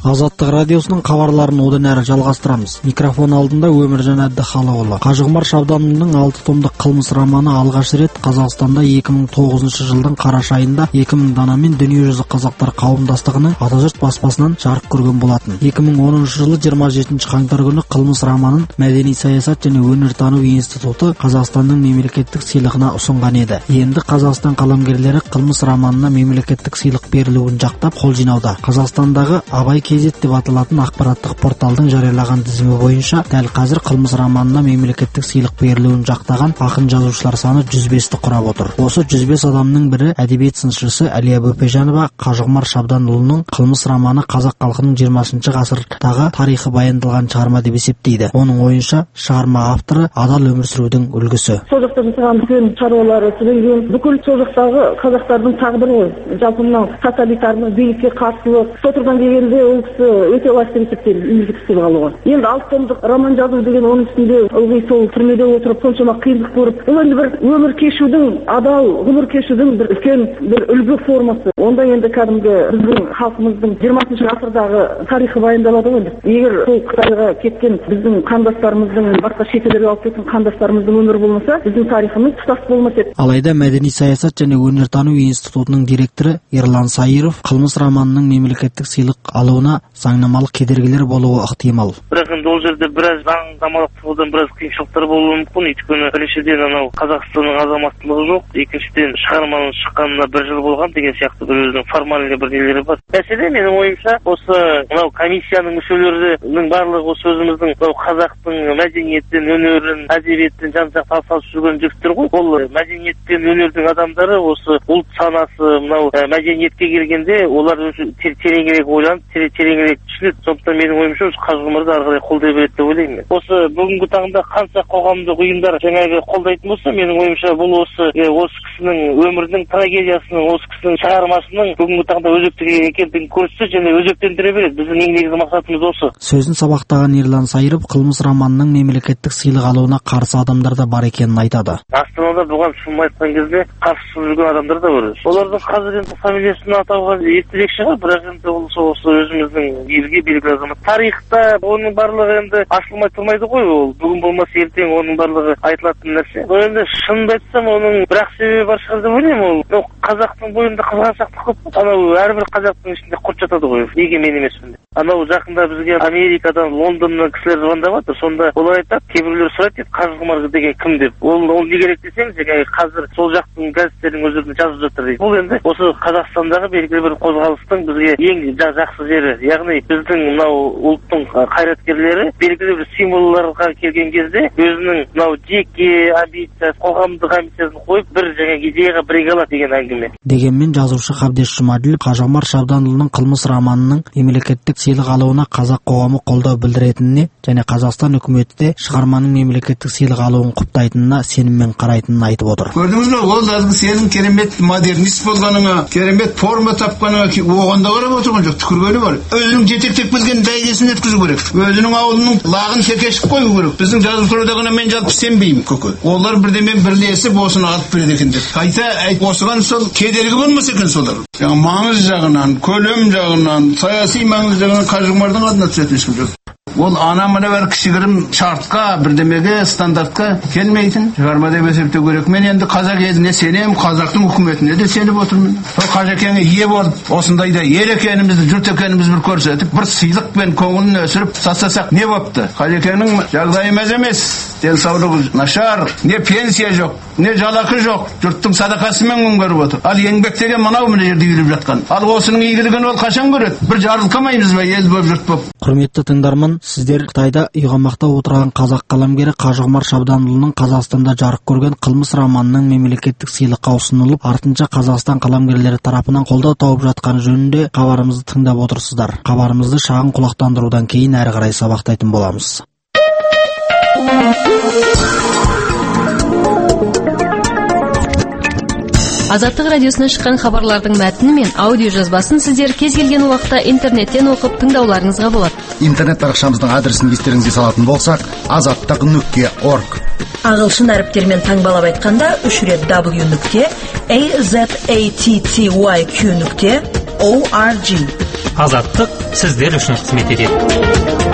Азаттық радиосының хабарларын одан әрі жалғастырамыз. Микрофон алдында Өміржан Әбдіхалықұлы. Қажығұмар Шабданұлының алты томдық қылмыс романы алғаш рет Қазақстанда екі мың тоғызыншы жылдың қараша айында екі мың данамен Дүниежүзі қазақтар қауымдастығының Атажұрт баспасынан жарық көрген болатын. екі мың оныншы жылы жиырма жетінші қаңтар күні қылмыс романын Мәдени саясат және өнертану институты Қазақстанның мемлекеттік сыйлығына ұсынған еді. Енді Қазақстан қаламгерлері қылмыс романына мемлекеттік сыйлық берілуін жақтап қол жинауда. Қазақстандағы Абай Кезет деп аталатын ақпараттық порталдың жариялаған тізімі бойынша дәл қазір қылмыс романына мемлекеттік сыйлық берілуін жақтаған ақын жазушылар саны жүз бесті құрап отыр. Осы жүз бес адамның бірі әдебиет сыншысы Әлия Бөпежанова Қажығұмар Шабданұлының қылмыс романы қазақ халқының жиырмасыншы ғасырдағы тарихы баяндалған шығарма деп есептейді. Оның ойынша шығарма авторы адал өмір сүрудің үлгісі. Сол жақта жасаған үлкен шаруалары сүрінген бүкіл сол жақтағы қазақтардың тағдыры ғой. Жалпы мынау тоталитарлық билікке қарсылық сотрдан келгенде ол кісі өте лайықты деп есептейді мемлекеттік сыйлық алуға. Енді алты томдық роман жазу деген оның үстінде ылғи сол түрмеде отырып соншама қиындық көріп, бұл енді бір өмір кешудің, адал ғұмыр кешудің бір үлкен бір үлгі формасы. Онда енді кәдімгі біздің халқымыздың жиырмасыншы ғасырдағы тарихы баяндалады ғой. Егер сол Қытайға кеткен біздің қандастарымыздың, басқа шетелдерге алып кеткен қандастарымыздың өмірі болмаса, біздің тарихымыз тұтас болмас еді. Алайда Мәдени саясат және өнертану институтының директоры Ерлан Сайыров қылмыс романының мемлекеттік сыйлық алуына заңнамалық кедергілер болуы ықтимал. Бірақ енді ол жерде біраз заңнамалық тұрғыдан біраз қиыншылықтар болуы мүмкін. Өйткені біріншіден анау Қазақстанның азаматтылығы жоқ, екіншіден шығарманың шыққанына бір жыл болған деген сияқты бір өзінің формальный бір нелері бар. Мәселе менің ойымша осы мынау комиссияның мүшелерінің барлығы осы өзіміздің мынау қазақтың мәдениеттен, өнерін, әдебиеттен жан-жақты атсалысып жүрген жігіттер ғой. Ол мәдениет пен өнердің адамдары осы ұлт санасы мынау мәдениетке келгенде олар тереңірек ойланып, тереңірек түсінеді. Сондықтан менің ойымша осы Қажығұмарды ары қарай қолдай береді деп ойлаймын. Осы бүгінгі таңда қанша қоғамдық ұйымдар жаңағы қолдайтын болса, менің ойымша бұл осы осы кісінің өмірінің трагедиясының, осы кісінің шығармасының бүгінгі таңда өзекті екендігін көрсетсе және өзектендіре береді. Біздің ең негізгі мақсатымыз осы. Сөзін сабақтаған Ерлан Сайыров қылмыс романының мемлекеттік сыйлық алуына қарсы адамдар да бар екенін айтады. Астанада бұған шын айтқан кезде қарсы жүрген адамдар да бар. Олардың қазір енді фамилиясын атауға естірек шығар, бірақ енді ол осы өзіміздің елге белгілі азамат. Тарихта оның барлығы енді ашылмай тұрмайды ғой, ол бүгін болмаса ертең оның барлығы айтылатын нәрсе. Ол енді шынымды айтсам оның бірақ себебі бар шығар деп ойлаймын. Ол қазақтың бойында қызғаншақтық көп. Анау әрбір қазақтың ішінде құрт жатады ғой. Неге мен емеспін деп. Анау жақында бізге Америкадан, Лондоннан кісілер звондап жатыр. Сонда олар айтады, кейбіреулер сұрайды дейді, Қажығұмар деген кім деп. Ол ол не керек десең, жаңағы қазір сол жақтың газеттерінің өздерінде жазып жатыр дейді. Бұл енді осы Қазақстандағы белгілі бір қозғалыстың бізге ең жақсы жері. Яғни біздің мынау ұлттың қайраткерлері белгілі бір символларға келген кезде өзінің мынау жеке амбиция, қоғамдық амбициясын қойып бір жаңағы идеяға біріге алады деген әңгіме. Дегенмен жазушы Қабдеш Жұмаділов Қажығұмар Шабданұлының қылмыс романының мемлекеттік сыйлық алуына қазақ қоғамы қолдау білдіретініне және Қазақстан үкіметі де шығарманың мемлекеттік сыйлық алуын құптайтынына сеніммен қарайтынын айтып отыр. Көрдіңіз бе, ол әлгі сенің керемет модернист болғаныңа, керемет форма тапқаныңа оғанда қарап отырған жоқ, түкіргені бар. Өзінің жетектеп келген бәйгесін өткізу керек. Өзінің ауылының лағын секешіп қою керек. Біздің жазушыларда мен жалпы сенбеймін көке. Олар бірдемен бірлесіп осыны алып береді екен деп. Қайта осыған сол кедергі болмаса екен солар. Жаңа маңыз жағынан, көлем жағынан, саяси маңыз жағынан Қажығұмардың адына түсетін ешкім жоқ. Ол ана мына бір кішігірім шартқа, бірдемеге, стандартқа келмейтін шығарма деп есептеу керек. Мен енді қазақ еліне сенем, қазақтың үкіметіне де сеніп отырмын. Сол Қажекеңе ие болып, осындайда ел екенімізді, жұрт екенімізді бір көрсетіп, бір сыйлықпен көңілін өсіріп сатсасақ не бопты? Қажекеңнің жағдайы мәз емес, денсаулығы нашар, не пенсия жоқ, не жалақы жоқ, жұрттың садақасымен күн көріп отыр. Ал еңбектеген мынау мына жерде үйіліп жатқан. Ал осының игілігін ол қашан көреді? Bir жарылқамаймыз ба ел болып жұрт болып? Құрметті тыңдарман, сіздер Қытайда үйғамақта отырған қазақ қаламгері Қажығұмар Шабданұлының Қазақстанда жарық көрген қылмыс романының мемлекеттік сыйлыққа ұсынылып, артынша Қазақстан қаламгерлері тарапынан қолдау тауып жатқаны жөнінде хабарымызды тыңдап отырсыздар. Хабарымызды шағын құлақтандырудан кейін әрі қарай сабақтайтын боламыз. Азаттық радиосына шыққан хабарлардың мәтіні мен аудио жазбасын сіздер кез келген уақытта интернеттен оқып тыңдауларыңызға болады. Интернет парақшамыздың адресін естеріңізге салатын болсақ, азаттық нүкте орг. Ағылшын әріптермен таңбалап айтқанда үш рет w нүкте azatty нүкте org. Азаттық сіздер үшін қызмет етеді.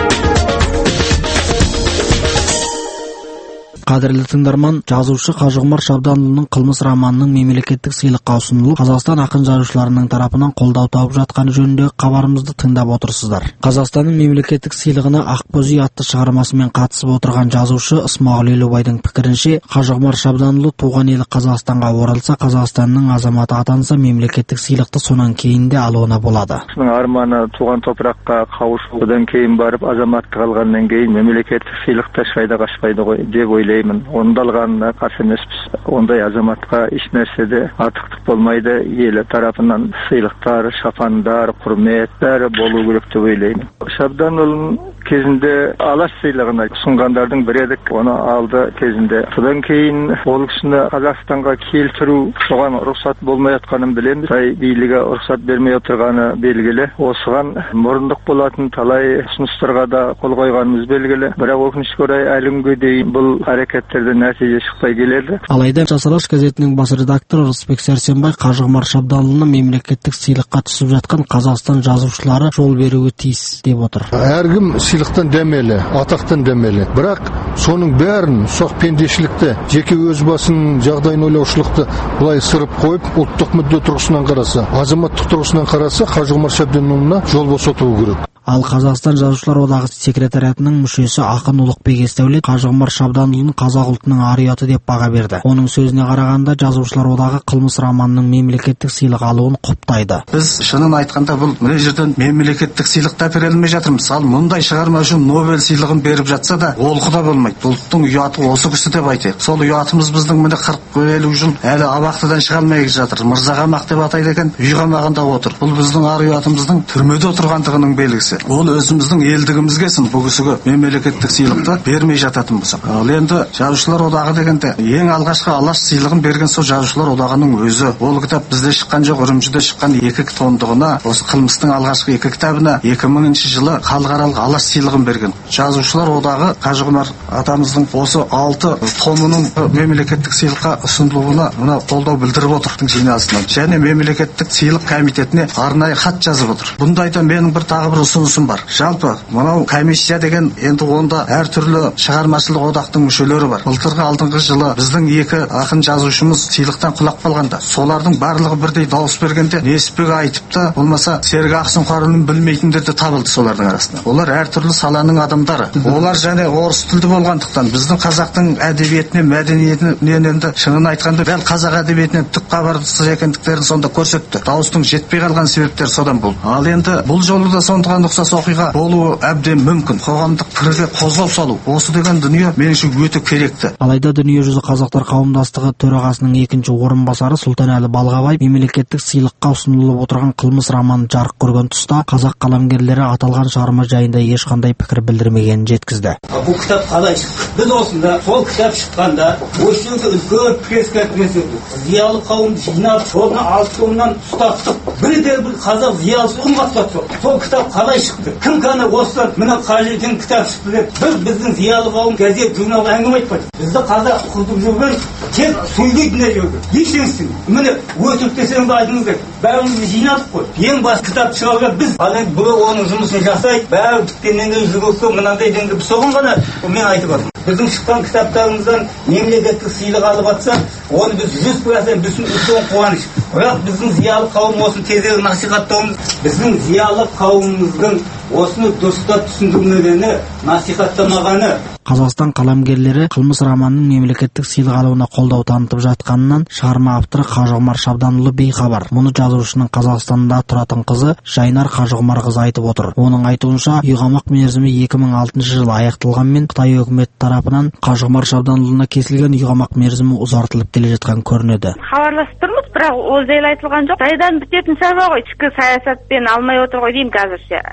Қадірлі тыңдарман, жазушы Қажығұмар Шабданұлының қылмыс романының мемлекеттік сыйлыққа ұсынылып, Қазақстан ақын жазушыларының тарапынан қолдау тауып жатқаны жөніндегі хабарымызды тыңдап отырсыздар. Қазақстанның мемлекеттік сыйлығына Ақбөз үй атты шығармасымен қатысып отырған жазушы Ысмағұл Елубайдың пікірінше, Қажығұмар Шабданұлы туған елі Қазақстанға оралса, Қазақстанның азаматы атанса, мемлекеттік сыйлықты сонан кейін де алуына болады. Арманы туған топыраққа қауышу, одан кейін барып азаматтық алғаннан кейін мемлекеттік сыйлықта шайда қашпайды ғой деп ойлаймын. Онда алғанына қарсы емеспіз. Ондай азаматқа еш нәрседе артықтық болмайды. Елі тарапынан сыйлықтар, шапандар, құрмет бәрі болу керек деп ойлаймын. Шабданұлының кезінде Алаш сыйлығына ұсынғандардың бірі едік. Оны алды кезінде. Содан кейін ол кісіні Қазақстанға келтіру соған рұқсат болмай жатқанын білеміз. Қытай билігі рұқсат бермей отырғаны белгілі. Осыған мұрындық болатын талай ұсыныстарға да қол қойғанымыз белгілі. Бірақ өкінішке орай әлі күнге дейін бұл әрекеттерден нәтиже шықпай келеді. Алайда Жас Алаш газетінің бас редакторы Рысбек Сәрсенбай Қажығұмар Шабданұлына мемлекеттік сыйлыққа түсіп жатқан Қазақстан жазушылары жол беруі тиіс деп отыр. Әркім сыйлықтан дәмелі, атақтан дәмелі. Бірақ соның бәрін соқ пендешілікті, жеке өз басының жағдайын ойлаушылықты былай сырып қойып, ұлттық мүдде тұрғысынан қараса, азаматтық тұрғысынан қараса, Қажығұмар Шабданұлына жол босатуы керек. Ал Қазақстан жазушылар одағы секретариатының мүшесі ақын Ұлықбек Есдәулет Қажығұмар Шабданұлын қазақ ұлтының ар-ұяты деп баға берді. Оның сөзіне қарағанда, жазушылар одағы қылмыс романының мемлекеттік сыйлық алуын құптайды. Біз шынын айтқанда бұл мына жерден мемлекеттік сыйлық та бере алмай жатырмыз. Ал мұндай шығарма үшін Нобель сыйлығын беріп жатса да, олқы да болмайды. Ұлттың ұяты осы кісі деп айтайық. Сол ұятымыз біздің міне қырық елу жыл әлі абақтыдан шыға алмай жатыр. Мырзағамақ деп атайды екен, үй қамағында отыр. Бұл біздің ар-ұятымыздың түрмеде отырғандығының белгісі. Ол өзіміздің елдігімізге сын бұл кісіге мемлекеттік сыйлықты бермей жататын болсақ. Ал енді жазушылар одағы дегенде ең алғашқы Алаш сыйлығын берген сол жазушылар одағының өзі. Ол кітап бізде шыққан жоқ, Үрімжіде шыққан екі томдығына, осы қылмыстың алғашқы екі кітабына екі мыңыншы жылы халықаралық Алаш сыйлығын берген. Жазушылар одағы Қажығұмар атамыздың осы алты томының мемлекеттік сыйлыққа ұсынылуына мына қолдау білдіріп отыр жиналысынан. Және мемлекеттік сыйлық комитетіне арнайы хат жазып отыр. Бұндайда менің бір тағы бір ұсынысым бар. Жалпы мынау комиссия деген енді онда әртүрлі шығармашылық одақтың мүшелері бар. Былтырғы алдыңғы жылы біздің екі ақын жазушымыз сыйлықтан құлап қалғанда, солардың барлығы бірдей дауыс бергенде Несіпбек айтыпты, болмаса Серік Ақсұңқарұлын білмейтіндер де табылды солардың арасында. Олар әртүрлі саланың адамдары. Олар және орыс тілді болғандықтан біздің қазақтың әдебиетіне, мәдениетінен енді шынын айтқанда дәл қазақ әдебиетінен түк хабарсыз екендіктерін сонда көрсетті. Дауыстың жетпей қалған себептер содан бұл. Ал енді бұл жолы да сондықтан ұқсас оқиға болуы әбден мүмкін. Қоғамдық пікірге қозғау салу. Осы деген дүние меніңше өте керекті. Алайда дүниежүзі қазақтар қауымдастығы төрағасының екінші орынбасары Сұлтанәлі Балғабай мемлекеттік сыйлыққа ұсынылып отырған қылмыс романы жарық көрген тұста қазақ қаламгерлері аталған шығарма жайында ешқандай пікір білдірмегенін жеткізді. Бұл кітап қалай шықты? Біз осында сол кітап шыққанда осы жерде үлкен пресс-конференция өтті. Зиялы қауымды жинап, соны алты томнан ұстаттық. Бірде бір қазақ зиялысы қымбаттап жоқ. Сол кітап қалай шықты? Кім ғана осылар мына қажетін кітап шықты деп біз біздің зиялы қауым газет журнал әңгіме айтпайды. Бізді қазақ құртып жүрген тек сөйлейтін жүрген. Ешеңсің. Міне өтірік десең де айтыңыздар. Бәрімізді жинадық қой. Ең бас кітап шығарған біз. Ал енді біреу оның жұмысын жасайды. Бәрі біткеннен кейін жүргізсе мынандай деңгей соған ғана мен айтып отырмын. Біздің шыққан кітаптарымыздан мемлекеттік сыйлық алып жатса, оны біз жүз процент біздің үлкен қуаныш. Бірақ біздің зиялы қауым осыны тезірек насихаттауымыз, біздің зиялы қауымымыздың осыны дұрыстап түсіндірмегені, насихаттамағаны. Қазақстан қаламгерлері қылмыс романының мемлекеттік сыйлық алуына қолдау танытып жатқанынан шығарма авторы Қажығұмар Шабданұлы бейхабар. Мұны жазушының Қазақстанда тұратын қызы Жайнар Қажығұмарқызы айтып отыр. Оның айтуынша, үйқамақ мерзімі екі мың алтыншы жылы аяқталғанмен Қытай өкіметі тарапынан Қажығұмар Шабданұлына кесілген үйқамақ мерзімі ұзартылып келе жатқан көрінеді. Хабарласып тұрмыз, бірақ ол жайлы айтылған жоқ. Қытайдан бітетін шаруа ғой, ішкі саясатпен алмай отыр ғой деймін қазірше. Әсілінде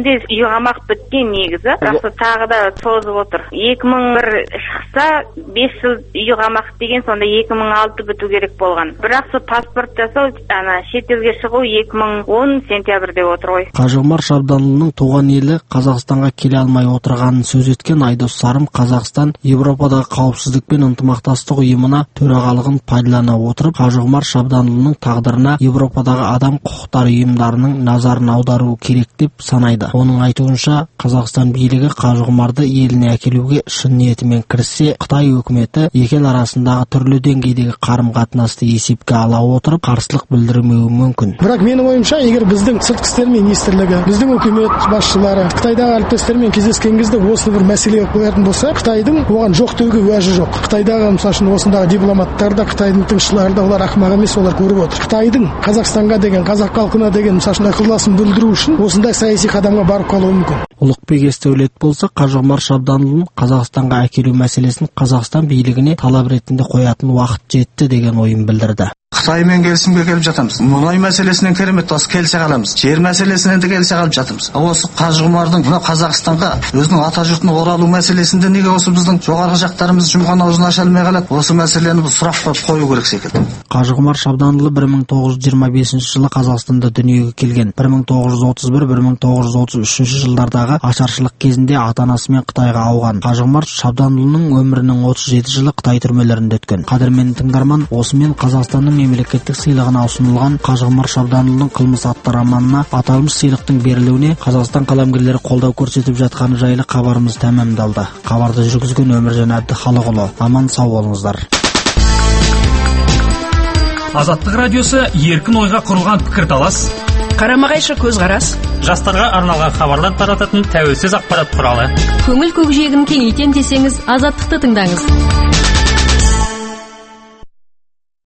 кезінде үй қамақ біткен негізі, бірақ тағы да созып отыр. екі мың бір шықса бес жыл үй қамақ деген, сонда екі мың алты біту керек болған. Бірақ сол паспорт жасау, ана шетелге шығу екі мың он сентябрьде отыр ғой. Қажығұмар Шабданұлының туған елі Қазақстанға келе алмай отырғанын сөз еткен Айдос Сарым Қазақстан Европадағы қауіпсіздік пен ынтымақтастық ұйымына төрағалығын пайдалана отырып, Қажығұмар Шабданұлының тағдырына Европадағы адам құқықтары ұйымдарының назарын аудару керек деп санайды. Оның айтуынша, Қазақстан билігі Қажығұмарды еліне әкелуге шын ниетімен кіріссе, Қытай өкіметі екі ел арасындағы түрлі деңгейдегі қарым-қатынасты есепке ала отырып, қарсылық білдірмеуі мүмкін. Бірақ менің ойымша, егер біздің сыртқы істер министрлігі, біздің үкімет басшылары Қытайдағы әріптестермен кездескен кезде осы бір мәселеге қоятын болса, Қытайдың оған жоқ деуге уәжі жоқ. Қытайдағы мысалы осындағы дипломаттар да, Қытайдың тыңшылары да, олар ақымақ емес, олар көріп отыр. Қытайдың Қазақстанға деген, қазақ халқына деген мысалы ықыласын білдіру үшін осындай саяси қадамға барып қалуы мүмкін. Ұлықбек Естеулет болса, Қажығұмар Шабданұлын Қазақстанға әкелу мәселесін Қазақстан билігіне талап ретінде қоятын уақыт жетті деген ойын білдірді. Қытаймен келісімге келіп жатамыз. Мұнай мәселесінен керемет, осы келсе қаламыз. Жер мәселесінен де келсе қалып жатырмыз. Осы Қажығұмардың мына Қазақстанға өзінің ата жұртына оралу мәселесінде неге осы біздің жоғарғы жақтарымыз жұмған аузын аша алмай қалады? Осы мәселені бұл сұрақ қойып қою керек секілді. Қажығұмар Шабданұлы бір мың тоғыз жүз жиырма бесінші жылы Қазақстанда дүниеге келген. бір мың тоғыз жүз отыз бір - бір мың тоғыз жүз отыз үшінші жылдардағы ашаршылық кезінде ата-анасымен Қытайға ауған. Қажығұмар Шабданұлының өмірінің отыз жеті жылы Қытай түрмелерінде өткен. Қадірменді тыңдарман, осымен Қазақстанның мемлекеттік сыйлығына ұсынылған Қажығұмар Шабданұлының қылмыс атты романына аталмыш сыйлықтың берілуіне Қазақстан қаламгерлері қолдау көрсетіп жатқаны жайлы хабарымыз тәмамдалды. Хабарды жүргізген Өміржан Әбдіхалықұлы. Аман сау болыңыздар. Азаттық радиосы еркін ойға құрылған пікірталас, қарама-қайшы көзқарас, жастарға арналған хабарлар тарататын тәуелсіз ақпарат құралы. Көңіл көкжиегін кеңейтем десеңіз, Азаттықты тыңдаңыз.